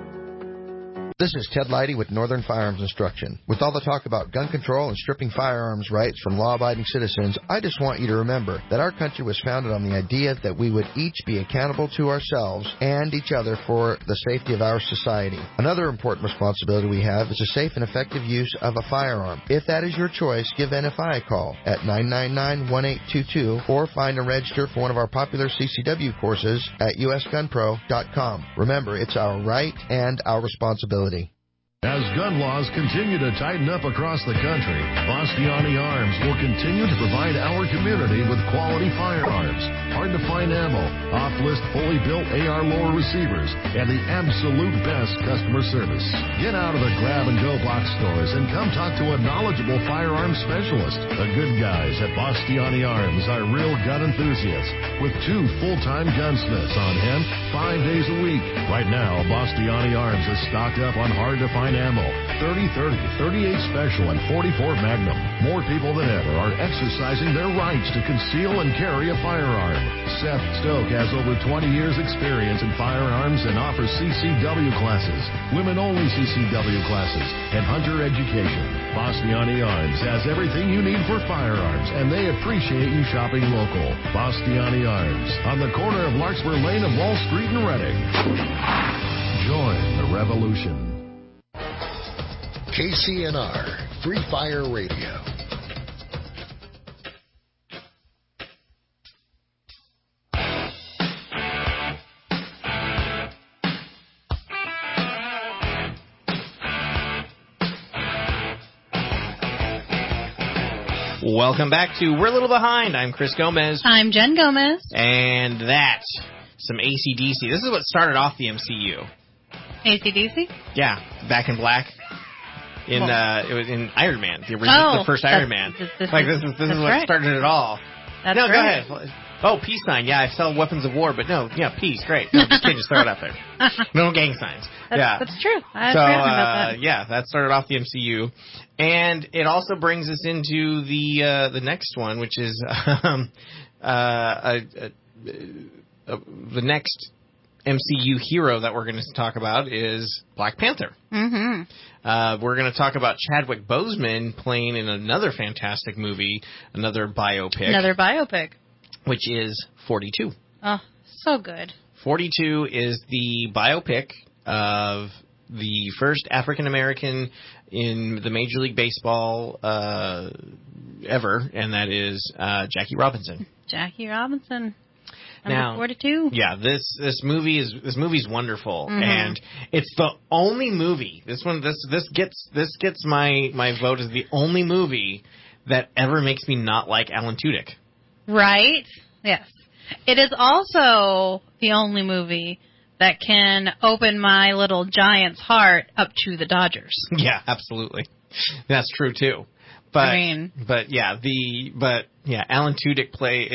[SPEAKER 16] This is Ted Leidy with Northern Firearms Instruction. With all the talk about gun control and stripping firearms rights from law-abiding citizens, I just want you to remember that our country was founded on the idea that we would each be accountable to ourselves and each other for the safety of our society. Another important responsibility we have is the safe and effective use of a firearm. If that is your choice, give NFI a call at 999-1822 or find and register for one of our popular CCW courses at usgunpro.com. Remember, it's our right and our responsibility.
[SPEAKER 17] As gun laws continue to tighten up across the country, Bastiani Arms will continue to provide our community with quality firearms, hard-to-find ammo, off-list fully built AR lower receivers, and the absolute best customer service. Get out of the grab-and-go box stores and come talk to a knowledgeable firearms specialist. The good guys at Bastiani Arms are real gun enthusiasts with 2 full-time gunsmiths on hand 5 days a week. Right now, Bastiani Arms is stocked up on hard-to-find ammo, 30-30, 38 Special, and 44 Magnum. More people than ever are exercising their rights to conceal and carry a firearm. Seth Stoke has over 20 years experience in firearms and offers CCW classes, women-only CCW classes, and hunter education. Bastiani Arms has everything you need for firearms, and they appreciate you shopping local. Bastiani Arms, on the corner of Larkspur Lane and Wall Street in Redding. Join the revolution.
[SPEAKER 1] KCNR, Free Fire Radio.
[SPEAKER 2] Welcome back to We're a Little Behind. I'm Chris Gomez.
[SPEAKER 3] I'm Jen Gomez.
[SPEAKER 2] And that's some AC/DC. This is what started off the MCU.
[SPEAKER 3] AC/DC?
[SPEAKER 2] Yeah, Back in Black. It was in Iron Man, the first Iron Man. This is what started it all.
[SPEAKER 3] That's
[SPEAKER 2] no,
[SPEAKER 3] right.
[SPEAKER 2] go ahead. Oh, peace sign. Yeah, I sell weapons of war, but no, yeah, peace. Great. No, just kidding. Just throw it out there. No gang signs.
[SPEAKER 3] That's true. I forgot about that.
[SPEAKER 2] Yeah, that started off the MCU, and it also brings us into the next one, which is the next MCU hero that we're going to talk about is Black Panther.
[SPEAKER 3] Mm-hmm.
[SPEAKER 2] We're going to talk about Chadwick Boseman playing in another fantastic movie, another biopic, which is 42.
[SPEAKER 3] Oh, so good.
[SPEAKER 2] 42 is the biopic of the first African American in the Major League Baseball ever, and that is Jackie Robinson.
[SPEAKER 3] Jackie Robinson.
[SPEAKER 2] Now,
[SPEAKER 3] 42.
[SPEAKER 2] Yeah, this movie's wonderful,
[SPEAKER 3] Mm-hmm.
[SPEAKER 2] and it's the only movie. This gets my vote as the only movie that ever makes me not like Alan Tudyk.
[SPEAKER 3] Right? Yes. It is also the only movie that can open my little Giants heart up to the Dodgers.
[SPEAKER 2] Yeah, absolutely. That's true too. But Alan Tudyk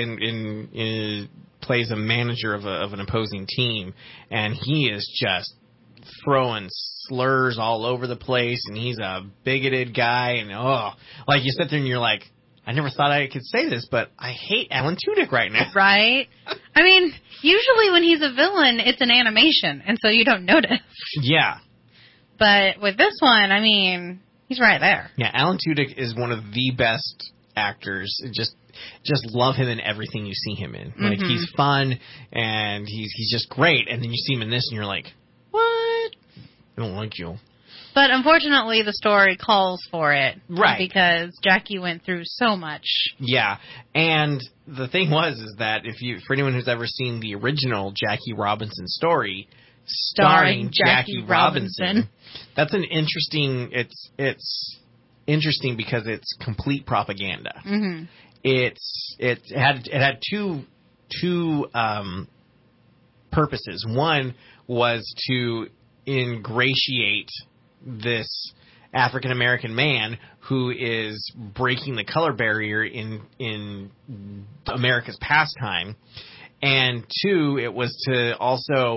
[SPEAKER 2] plays a manager of an opposing team, and he is just throwing slurs all over the place, and he's a bigoted guy, and like you sit there and you're like, I never thought I could say this, but I hate Alan Tudyk right now.
[SPEAKER 3] Right? I mean, usually when he's a villain, it's an animation, and so you don't notice.
[SPEAKER 2] Yeah.
[SPEAKER 3] But with this one, I mean, he's right there.
[SPEAKER 2] Yeah, Alan Tudyk is one of the best actors. Just love him in everything you see him in. Like, he's fun, and he's just great, and then you see him in this, and you're like, what? I don't like you.
[SPEAKER 3] But unfortunately, the story calls for it.
[SPEAKER 2] Right.
[SPEAKER 3] Because Jackie went through so much.
[SPEAKER 2] Yeah. And the thing is that for anyone who's ever seen the original Jackie Robinson story, starring Jackie Robinson, that's an interesting, it's interesting because it's complete propaganda.
[SPEAKER 3] Mm-hmm.
[SPEAKER 2] It had two purposes. One was to ingratiate this African American man who is breaking the color barrier in America's pastime, and two, it was to also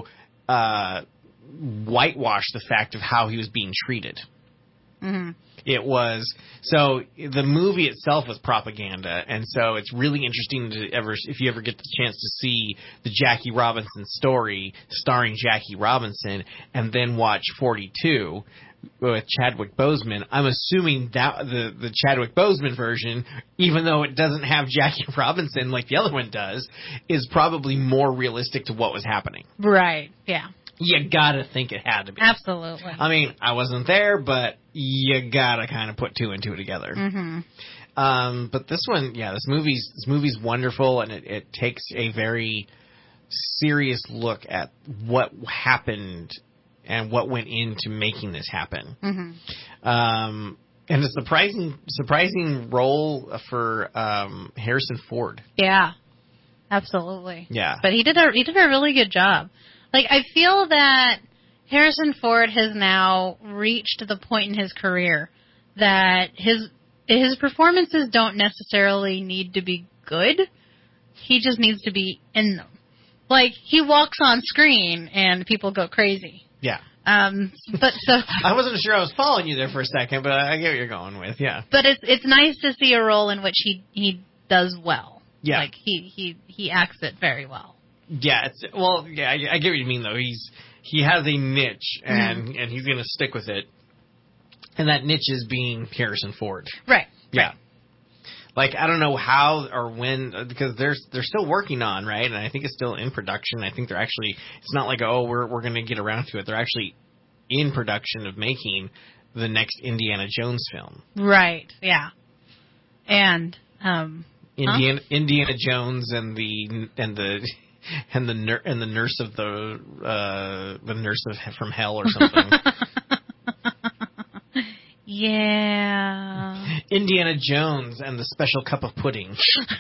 [SPEAKER 2] whitewash the fact of how he was being treated.
[SPEAKER 3] Mm-hmm.
[SPEAKER 2] It was, so the movie itself was propaganda, and so it's really interesting if you ever get the chance to see the Jackie Robinson story starring Jackie Robinson, and then watch 42 with Chadwick Boseman. I'm assuming that the Chadwick Boseman version, even though it doesn't have Jackie Robinson like the other one does, is probably more realistic to what was happening.
[SPEAKER 3] Right, yeah.
[SPEAKER 2] You gotta think it had to be.
[SPEAKER 3] Absolutely.
[SPEAKER 2] I mean, I wasn't there, but you gotta kind of put two and two together.
[SPEAKER 3] Mm-hmm.
[SPEAKER 2] But this one, this movie's wonderful, and it takes a very serious look at what happened and what went into making this happen.
[SPEAKER 3] Mm-hmm.
[SPEAKER 2] And a surprising role for Harrison Ford.
[SPEAKER 3] Yeah, absolutely.
[SPEAKER 2] Yeah,
[SPEAKER 3] but he did a really good job. Like, I feel that Harrison Ford has now reached the point in his career that his performances don't necessarily need to be good. He just needs to be in them. Like, he walks on screen and people go crazy.
[SPEAKER 2] Yeah.
[SPEAKER 3] But so
[SPEAKER 2] I wasn't sure I was following you there for a second, but I get what you're going with. Yeah.
[SPEAKER 3] But it's nice to see a role in which he does well.
[SPEAKER 2] Yeah.
[SPEAKER 3] Like, he acts it very well.
[SPEAKER 2] Yeah, I get what you mean though. He has a niche, and he's going to stick with it. And that niche is being Harrison Ford.
[SPEAKER 3] Right.
[SPEAKER 2] Yeah.
[SPEAKER 3] Right.
[SPEAKER 2] Like, I don't know how or when, because they're still working on, right? And I think it's still in production. I think they're actually, it's not like, we're going to get around to it. They're actually in production of making the next Indiana Jones film.
[SPEAKER 3] Right. Yeah. And
[SPEAKER 2] Indiana Jones and the nurse of the nurse from hell or something.
[SPEAKER 3] Yeah.
[SPEAKER 2] Indiana Jones and the special cup of pudding.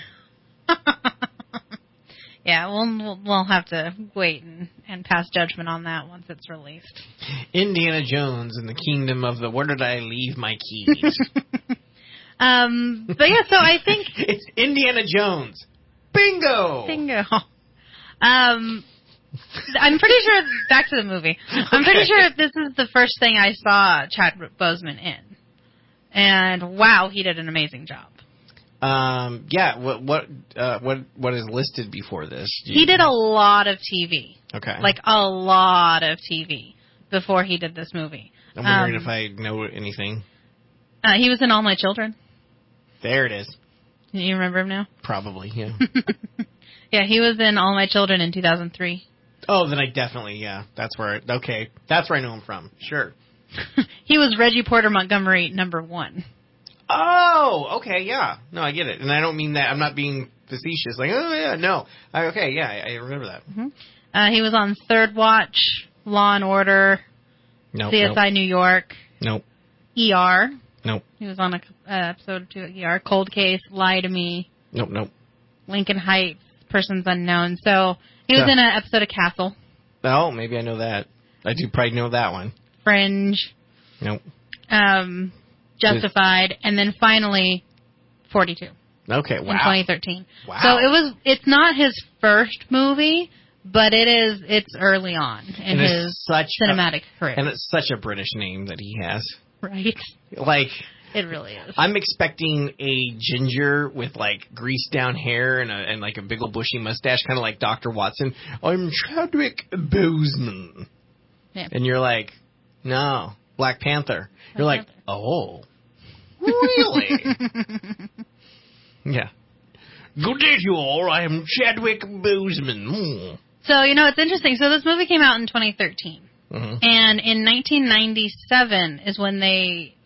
[SPEAKER 3] Yeah, we'll have to wait and pass judgment on that once it's released.
[SPEAKER 2] Indiana Jones and the kingdom of the where did I leave my keys?
[SPEAKER 3] But yeah, so I think
[SPEAKER 2] it's Indiana Jones. Beep. Bingo.
[SPEAKER 3] I'm pretty sure, back to the movie, I'm pretty sure this is the first thing I saw Chadwick Boseman in. And wow, he did an amazing job.
[SPEAKER 2] Yeah, what is listed before this?
[SPEAKER 3] He did a lot of TV.
[SPEAKER 2] Okay.
[SPEAKER 3] Like a lot of TV before he did this movie.
[SPEAKER 2] I'm wondering if I know anything.
[SPEAKER 3] He was in All My Children.
[SPEAKER 2] There it is.
[SPEAKER 3] You remember him now?
[SPEAKER 2] Probably, yeah.
[SPEAKER 3] Yeah, he was in All My Children in 2003.
[SPEAKER 2] Oh, then I definitely, yeah. That's where I know him from. Sure.
[SPEAKER 3] He was Reggie Porter Montgomery #1.
[SPEAKER 2] Oh, okay, yeah. No, I get it. And I don't mean that. I'm not being facetious. Like, oh, yeah, no. I remember that.
[SPEAKER 3] Mm-hmm. He was on Third Watch, Law and Order, CSI New York.
[SPEAKER 2] Nope.
[SPEAKER 3] ER.
[SPEAKER 2] Nope.
[SPEAKER 3] He was on an episode or 2 of ER. Cold Case, Lie to Me.
[SPEAKER 2] Nope.
[SPEAKER 3] Lincoln Heights, Persons Unknown. So he was in an episode of Castle.
[SPEAKER 2] Oh, maybe I know that. I do probably know that one.
[SPEAKER 3] Fringe.
[SPEAKER 2] Nope.
[SPEAKER 3] Justified, and then finally 42.
[SPEAKER 2] Okay, wow.
[SPEAKER 3] In 2013.
[SPEAKER 2] Wow.
[SPEAKER 3] So it's not his first movie, but it's early on in his cinematic career.
[SPEAKER 2] And it's such a British name that he has.
[SPEAKER 3] Right.
[SPEAKER 2] Like,
[SPEAKER 3] it really is.
[SPEAKER 2] I'm expecting a ginger with like greased down hair and like a big old bushy mustache, kind of like Dr. Watson. I'm Chadwick Boseman.
[SPEAKER 3] Yeah.
[SPEAKER 2] And you're like, no, Black Panther. You're like, oh, really? Yeah. Good day to you all. I am Chadwick Boseman.
[SPEAKER 3] So, it's interesting. So this movie came out in 2013.
[SPEAKER 2] Mm-hmm.
[SPEAKER 3] And in 1997 is when they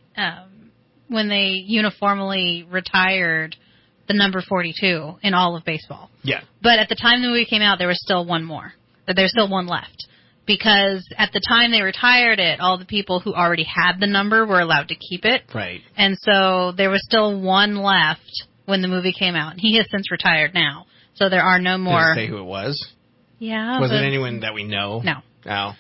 [SPEAKER 3] uniformly retired the number 42 in all of baseball.
[SPEAKER 2] Yeah.
[SPEAKER 3] But at the time the movie came out, there was still one more. There's still one left. Because at the time they retired it, all the people who already had the number were allowed to keep it.
[SPEAKER 2] Right.
[SPEAKER 3] And so there was still one left when the movie came out. And he has since retired now. So there are no more.
[SPEAKER 2] Did it say who it was?
[SPEAKER 3] Yeah.
[SPEAKER 2] Was it anyone that we know?
[SPEAKER 3] No.
[SPEAKER 2] Oh.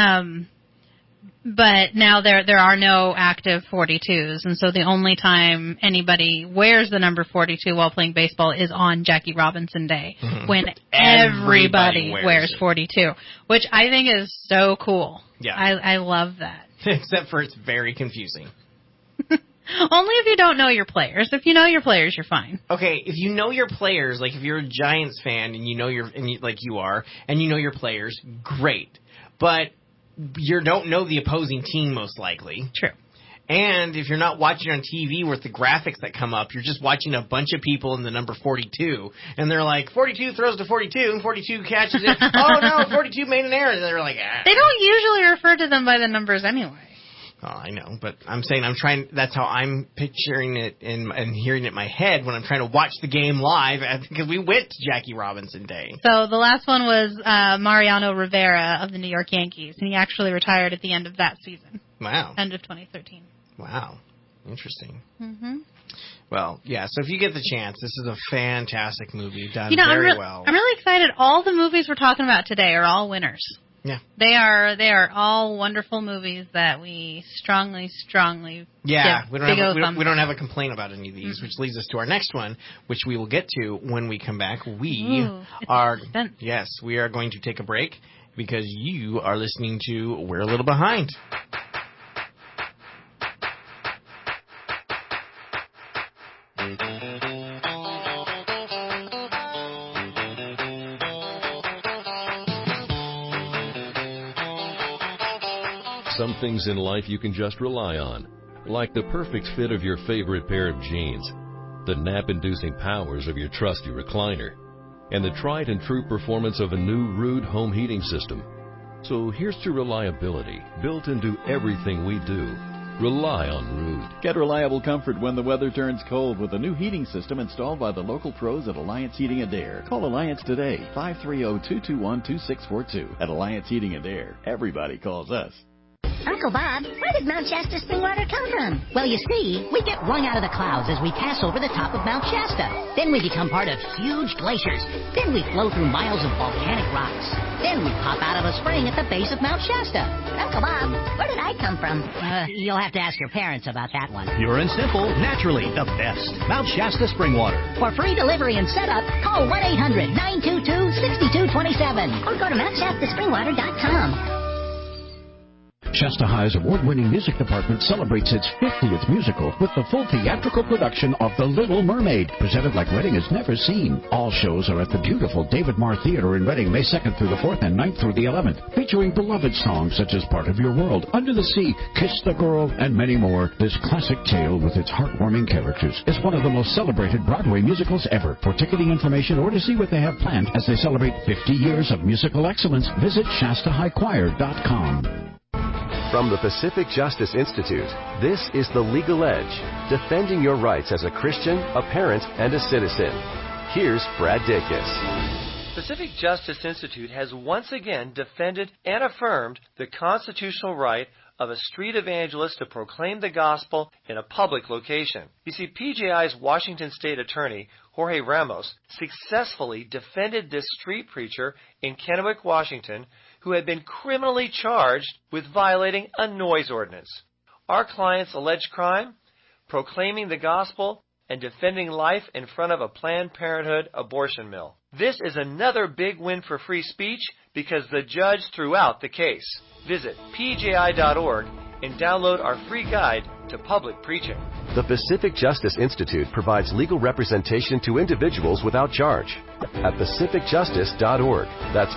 [SPEAKER 3] But now there are no active 42s, and so the only time anybody wears the number 42 while playing baseball is on Jackie Robinson Day, when everybody wears 42, which I think is so cool.
[SPEAKER 2] Yeah.
[SPEAKER 3] I love that.
[SPEAKER 2] Except for it's very confusing.
[SPEAKER 3] Only if you don't know your players. If you know your players, you're fine.
[SPEAKER 2] Okay, if you know your players, like if you're a Giants fan and you know you are, and you know your players, great. But you don't know the opposing team, most likely.
[SPEAKER 3] True.
[SPEAKER 2] And if you're not watching on TV with the graphics that come up, you're just watching a bunch of people in the number 42, and they're like, 42 throws to 42, and 42 catches it. Oh, no, 42 made an error. And they're like, ah.
[SPEAKER 3] They don't usually refer to them by the numbers anyway.
[SPEAKER 2] Oh, I know, but I'm saying that's how I'm picturing it and hearing it in my head when I'm trying to watch the game live, because we went to Jackie Robinson Day.
[SPEAKER 3] So the last one was Mariano Rivera of the New York Yankees, and he actually retired at the end of that season.
[SPEAKER 2] Wow.
[SPEAKER 3] End of 2013.
[SPEAKER 2] Wow. Interesting.
[SPEAKER 3] Mm-hmm.
[SPEAKER 2] Well, yeah, so if you get the chance, this is a fantastic movie, done very well.
[SPEAKER 3] I'm really excited. All the movies we're talking about today are all winners.
[SPEAKER 2] Yeah.
[SPEAKER 3] They are all wonderful movies that we strongly
[SPEAKER 2] yeah, we don't have
[SPEAKER 3] up.
[SPEAKER 2] a complaint about any of these, which leads us to our next one, which we will get to when we come back. We are going to take a break because you are listening to We're a Little Behind.
[SPEAKER 17] Some things in life you can just rely on, like the perfect fit of your favorite pair of jeans, the nap-inducing powers of your trusty recliner, and the tried and true performance of a new Ruud home heating system. So here's to reliability built into everything we do. Rely on Ruud.
[SPEAKER 18] Get reliable comfort when the weather turns cold with a new heating system installed by the local pros at Alliance Heating & Air. Call Alliance today, 530-221-2642. At Alliance Heating & Air, everybody calls us.
[SPEAKER 19] Uncle Bob, where did Mount Shasta spring water come from? Well, you see, we get wrung out of the clouds as we pass over the top of Mount Shasta. Then we become part of huge glaciers. Then we flow through miles of volcanic rocks. Then we pop out of a spring at the base of Mount Shasta.
[SPEAKER 20] Uncle Bob, where did I come from?
[SPEAKER 19] You'll have to ask your parents about that one.
[SPEAKER 21] Pure and simple, naturally the best. Mount Shasta Spring Water.
[SPEAKER 19] For free delivery and setup, call 1-800-922-6227
[SPEAKER 20] Or go to MountShastaSpringwater.com.
[SPEAKER 21] Shasta High's award-winning music department celebrates its 50th musical with the full theatrical production of The Little Mermaid, presented like Reading has never seen. All shows are at the beautiful David Marr Theater in Reading, May 2nd through the 4th and 9th through the 11th, featuring beloved songs such as Part of Your World, Under the Sea, Kiss the Girl, and many more. This classic tale with its heartwarming characters is one of the most celebrated Broadway musicals ever. For ticketing information or to see what they have planned as they celebrate 50 years of musical excellence, visit ShastaHighChoir.com.
[SPEAKER 22] From the Pacific Justice Institute, this is The Legal Edge, defending your rights as a Christian, a parent, and a citizen. Here's Brad Dacus.
[SPEAKER 23] Pacific Justice Institute has once again defended and affirmed the constitutional right of a street evangelist to proclaim the gospel in a public location. You see, PJI's Washington State Attorney, Jorge Ramos, successfully defended this street preacher in Kennewick, Washington, who had been criminally charged with violating a noise ordinance. Our client's alleged crime? Proclaiming the gospel and defending life in front of a Planned Parenthood abortion mill. This is another big win for free speech because the judge threw out the case. Visit pji.org and download our free guide to public preaching.
[SPEAKER 22] The Pacific Justice Institute provides legal representation to individuals without charge at pacificjustice.org. That's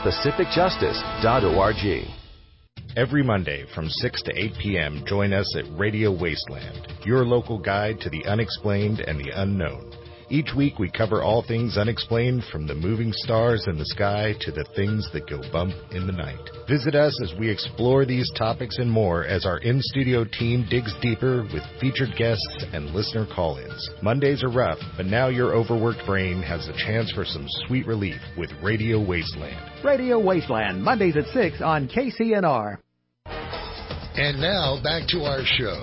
[SPEAKER 22] pacificjustice.org.
[SPEAKER 24] Every Monday from 6 to 8 p.m., join us at Radio Wasteland, your local guide to the unexplained and the unknown. Each week we cover all things unexplained, from the moving stars in the sky to the things that go bump in the night. Visit us as we explore these topics and more as our in-studio team digs deeper with featured guests and listener call-ins. Mondays are rough, but now your overworked brain has a chance for some sweet relief with Radio Wasteland.
[SPEAKER 25] Radio Wasteland, Mondays at 6 on KCNR.
[SPEAKER 1] And now back to our show.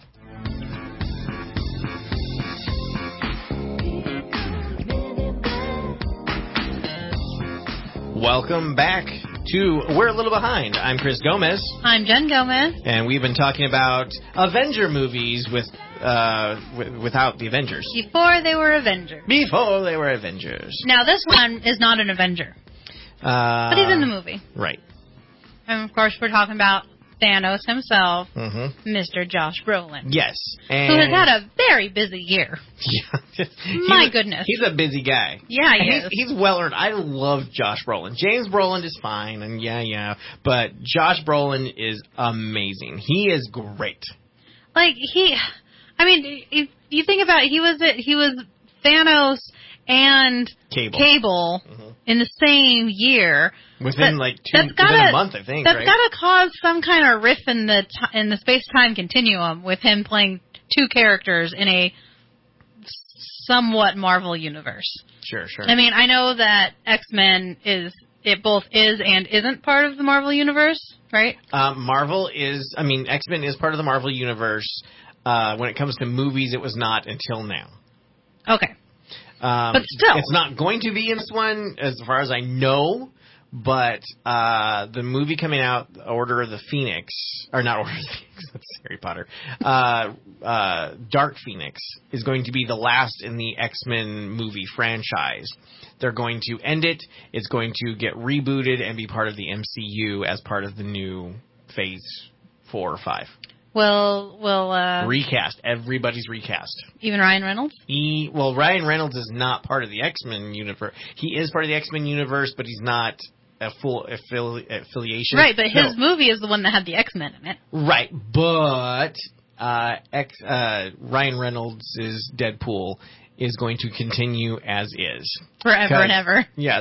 [SPEAKER 2] Welcome back to We're a Little Behind. I'm Chris Gomez.
[SPEAKER 3] I'm Jen Gomez.
[SPEAKER 2] And we've been talking about Avenger movies without the Avengers.
[SPEAKER 3] Before they were Avengers.
[SPEAKER 2] Before they were Avengers.
[SPEAKER 3] Now, this one is not an Avenger. But he's in the movie.
[SPEAKER 2] Right.
[SPEAKER 3] And, of course, we're talking about Thanos himself, Mr. Josh Brolin.
[SPEAKER 2] Yes.
[SPEAKER 3] And who has had a very busy year.
[SPEAKER 2] Yeah.
[SPEAKER 3] My goodness.
[SPEAKER 2] He's a busy guy.
[SPEAKER 3] Yeah, he is.
[SPEAKER 2] He's well-earned. I love Josh Brolin. James Brolin is fine, and but Josh Brolin is amazing. He is great.
[SPEAKER 3] Like, if you think about it, he was Thanos and Cable in the same year.
[SPEAKER 2] Within a month, I think.
[SPEAKER 3] That's got to cause some kind of riff in the space-time continuum with him playing two characters in a somewhat Marvel universe.
[SPEAKER 2] Sure.
[SPEAKER 3] I mean, I know that X-Men both is and isn't part of the Marvel universe, right?
[SPEAKER 2] X-Men is part of the Marvel universe. When it comes to movies, it was not until now.
[SPEAKER 3] Okay. But still.
[SPEAKER 2] It's not going to be in this one, as far as I know. But the movie coming out, Order of the Phoenix, or not Order of the Phoenix, that's Harry Potter, Dark Phoenix, is going to be the last in the X-Men movie franchise. They're going to end it. It's going to get rebooted and be part of the MCU as part of the new Phase 4 or 5.
[SPEAKER 3] Will
[SPEAKER 2] recast. Everybody's recast.
[SPEAKER 3] Even Ryan Reynolds?
[SPEAKER 2] Ryan Reynolds is not part of the X-Men universe. He is part of the X-Men universe, but he's not a full affiliation.
[SPEAKER 3] Right, but his movie is the one that had the X-Men in it.
[SPEAKER 2] Right, but Ryan Reynolds' Deadpool is going to continue as is.
[SPEAKER 3] Forever and ever.
[SPEAKER 2] Yes.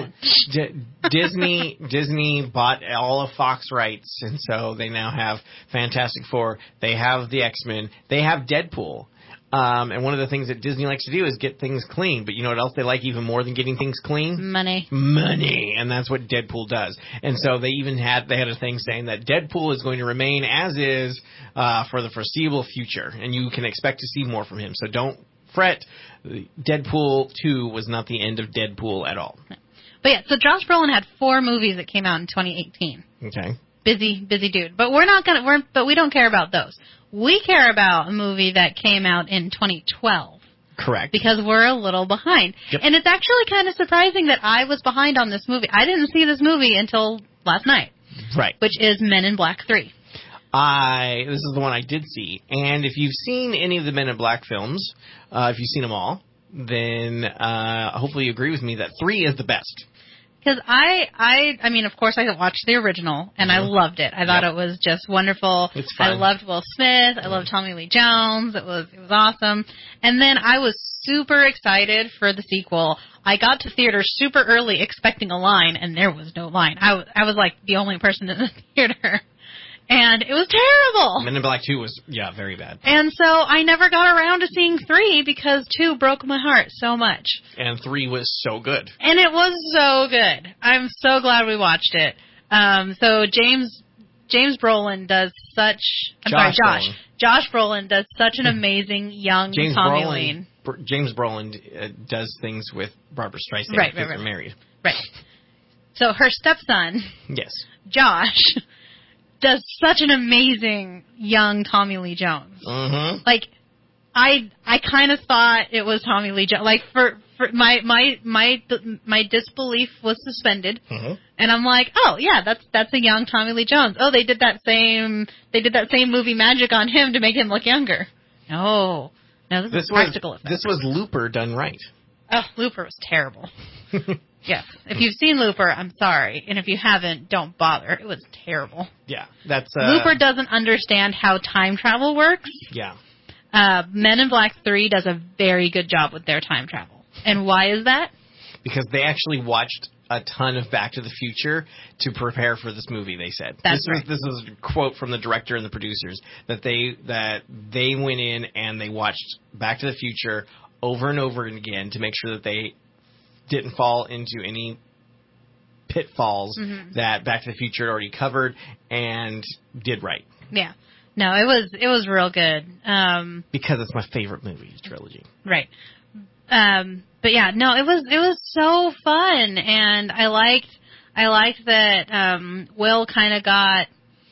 [SPEAKER 2] Disney bought all of Fox rights, and so they now have Fantastic Four. They have the X-Men. They have Deadpool. And one of the things that Disney likes to do is get things clean. But you know what else they like even more than getting things clean?
[SPEAKER 3] Money.
[SPEAKER 2] And that's what Deadpool does. And so they had a thing saying that Deadpool is going to remain as is for the foreseeable future. And you can expect to see more from him. So don't fret. Deadpool 2 was not the end of Deadpool at all.
[SPEAKER 3] But yeah, so Josh Brolin had 4 movies that came out in 2018.
[SPEAKER 2] Okay.
[SPEAKER 3] Busy dude. But we don't care about those. We care about a movie that came out in 2012.
[SPEAKER 2] Correct.
[SPEAKER 3] Because we're a little behind.
[SPEAKER 2] Yep.
[SPEAKER 3] And it's actually kind of surprising that I was behind on this movie. I didn't see this movie until last night.
[SPEAKER 2] Right.
[SPEAKER 3] Which is Men in Black 3.
[SPEAKER 2] This is the one I did see. And if you've seen any of the Men in Black films, if you've seen them all, then hopefully you agree with me that 3 is the best.
[SPEAKER 3] Because I mean, of course, I watched the original, and I loved it. I thought it was just wonderful.
[SPEAKER 2] It's fun.
[SPEAKER 3] I loved Will Smith. I loved Tommy Lee Jones. It was awesome. And then I was super excited for the sequel. I got to theaters super early expecting a line, and there was no line. I was like the only person in the theater. And it was terrible.
[SPEAKER 2] Men in Black 2 was, very bad.
[SPEAKER 3] And so I never got around to seeing 3 because 2 broke my heart so much.
[SPEAKER 2] And 3 was so good.
[SPEAKER 3] And it was so good. I'm so glad we watched it. So James Brolin does such... Josh Brolin does such an amazing young Tommy Lee.
[SPEAKER 2] James Brolin does things with Barbara Streisand
[SPEAKER 3] because
[SPEAKER 2] they're married.
[SPEAKER 3] Right. So her stepson,
[SPEAKER 2] yes,
[SPEAKER 3] Josh, does such an amazing young Tommy Lee Jones.
[SPEAKER 2] Mm-hmm.
[SPEAKER 3] Like, I kind of thought it was Tommy Lee Jones. Like, for my disbelief was suspended, and I'm like, oh yeah, that's a young Tommy Lee Jones. Oh, they did that same movie magic on him to make him look younger. No, this is practical effect.
[SPEAKER 2] This was Looper done right.
[SPEAKER 3] Oh, Looper was terrible. Yes. If you've seen Looper, I'm sorry. And if you haven't, don't bother. It was terrible.
[SPEAKER 2] Yeah. That's
[SPEAKER 3] Looper doesn't understand how time travel works.
[SPEAKER 2] Yeah.
[SPEAKER 3] Men in Black 3 does a very good job with their time travel. And why is that?
[SPEAKER 2] Because they actually watched a ton of Back to the Future to prepare for this movie, they said.
[SPEAKER 3] That's right.
[SPEAKER 2] This is a quote from the director and the producers, that they went in and they watched Back to the Future over and over again to make sure that they didn't fall into any pitfalls that Back to the Future had already covered and did right.
[SPEAKER 3] Yeah. No, it was real good.
[SPEAKER 2] Because it's my favorite movie trilogy.
[SPEAKER 3] Right. But yeah, no, it was so fun, and I liked that Will kind of got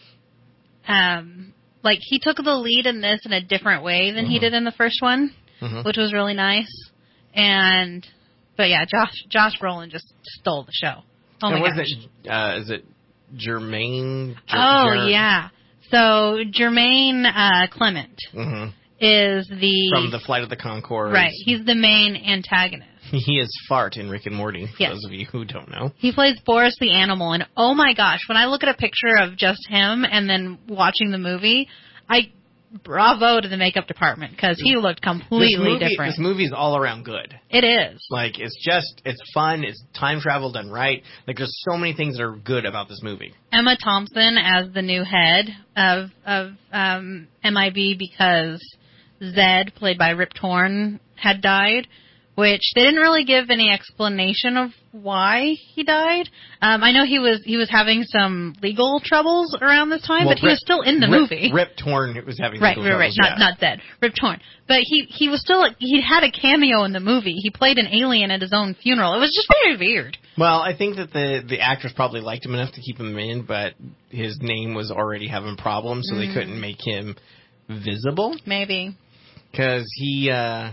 [SPEAKER 3] like he took the lead in this in a different way than he did in the first one, which was really nice. But yeah, Josh Brolin just stole the show. Oh my gosh.
[SPEAKER 2] Is it Jermaine?
[SPEAKER 3] Yeah. So Jermaine Clement is
[SPEAKER 2] from the Flight of the Conchords.
[SPEAKER 3] Right. He's the main antagonist.
[SPEAKER 2] He is Fart in Rick and Morty, for
[SPEAKER 3] yes.
[SPEAKER 2] those of you who don't know.
[SPEAKER 3] He plays Boris the animal, and oh my gosh, when I look at a picture of just him and then watching the movie, bravo to the makeup department, because he looked completely different.
[SPEAKER 2] This movie is all around good.
[SPEAKER 3] It is.
[SPEAKER 2] Like, it's fun, it's time travel done right. Like, there's so many things that are good about this movie.
[SPEAKER 3] Emma Thompson as the new head of MIB, because Zed, played by Rip Torn, had died, which they didn't really give any explanation of why he died. I know he was having some legal troubles around this time, but he was still in the movie.
[SPEAKER 2] Rip Torn was having legal troubles.
[SPEAKER 3] Right. Not Zed. Rip Torn. But he was still, he had a cameo in the movie. He played an alien at his own funeral. It was just very weird.
[SPEAKER 2] Well, I think that the actors probably liked him enough to keep him in, but his name was already having problems, so they couldn't make him visible.
[SPEAKER 3] Maybe.
[SPEAKER 2] Because he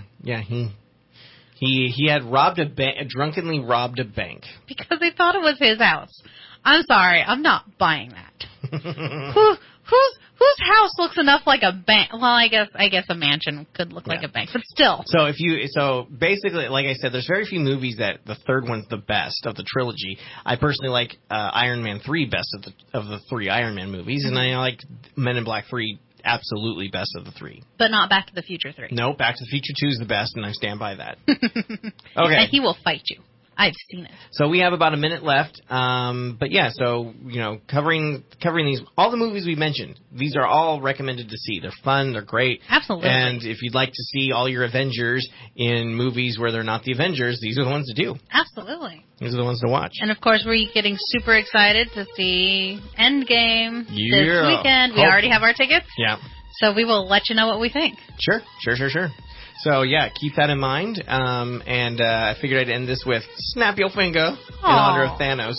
[SPEAKER 2] had drunkenly robbed a bank. Because
[SPEAKER 3] they thought it was his house. I'm sorry, I'm not buying that. Whose house looks enough like a bank? Well, I guess a mansion could look like a bank, but still.
[SPEAKER 2] So basically, like I said, there's very few movies that the third one's the best of the trilogy. I personally like Iron Man 3 best of the 3 Iron Man movies, and I like Men in Black 3 absolutely best of the 3.
[SPEAKER 3] But not Back to the Future 3.
[SPEAKER 2] No, Back to the Future 2 is the best, and I stand by that. Okay.
[SPEAKER 3] And he will fight you. I've seen it.
[SPEAKER 2] So we have about a minute left. But yeah, so, covering these, all the movies we mentioned, these are all recommended to see. They're fun, they're great.
[SPEAKER 3] Absolutely.
[SPEAKER 2] And if you'd like to see all your Avengers in movies where they're not the Avengers, these are the ones to do.
[SPEAKER 3] Absolutely.
[SPEAKER 2] These are the ones to watch.
[SPEAKER 3] And of course, we're getting super excited to see Endgame this weekend. We already have our tickets.
[SPEAKER 2] Yeah.
[SPEAKER 3] So we will let you know what we think.
[SPEAKER 2] Sure. So, yeah, keep that in mind. And I figured I'd end this with snap your finger in honor of Thanos.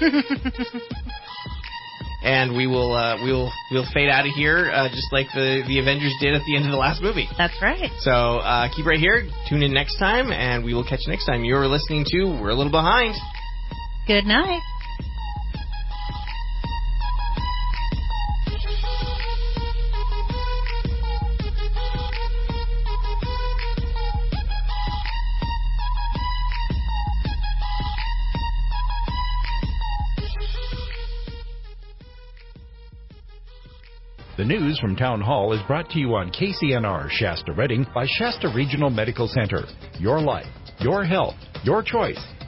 [SPEAKER 2] And we'll fade out of here just like the Avengers did at the end of the last movie.
[SPEAKER 3] That's right.
[SPEAKER 2] So keep right here. Tune in next time, and we will catch you next time. You're listening to We're a Little Behind.
[SPEAKER 3] Good night.
[SPEAKER 4] The news from Town Hall is brought to you on KCNR Shasta Redding by Shasta Regional Medical Center. Your life, your health, your choice.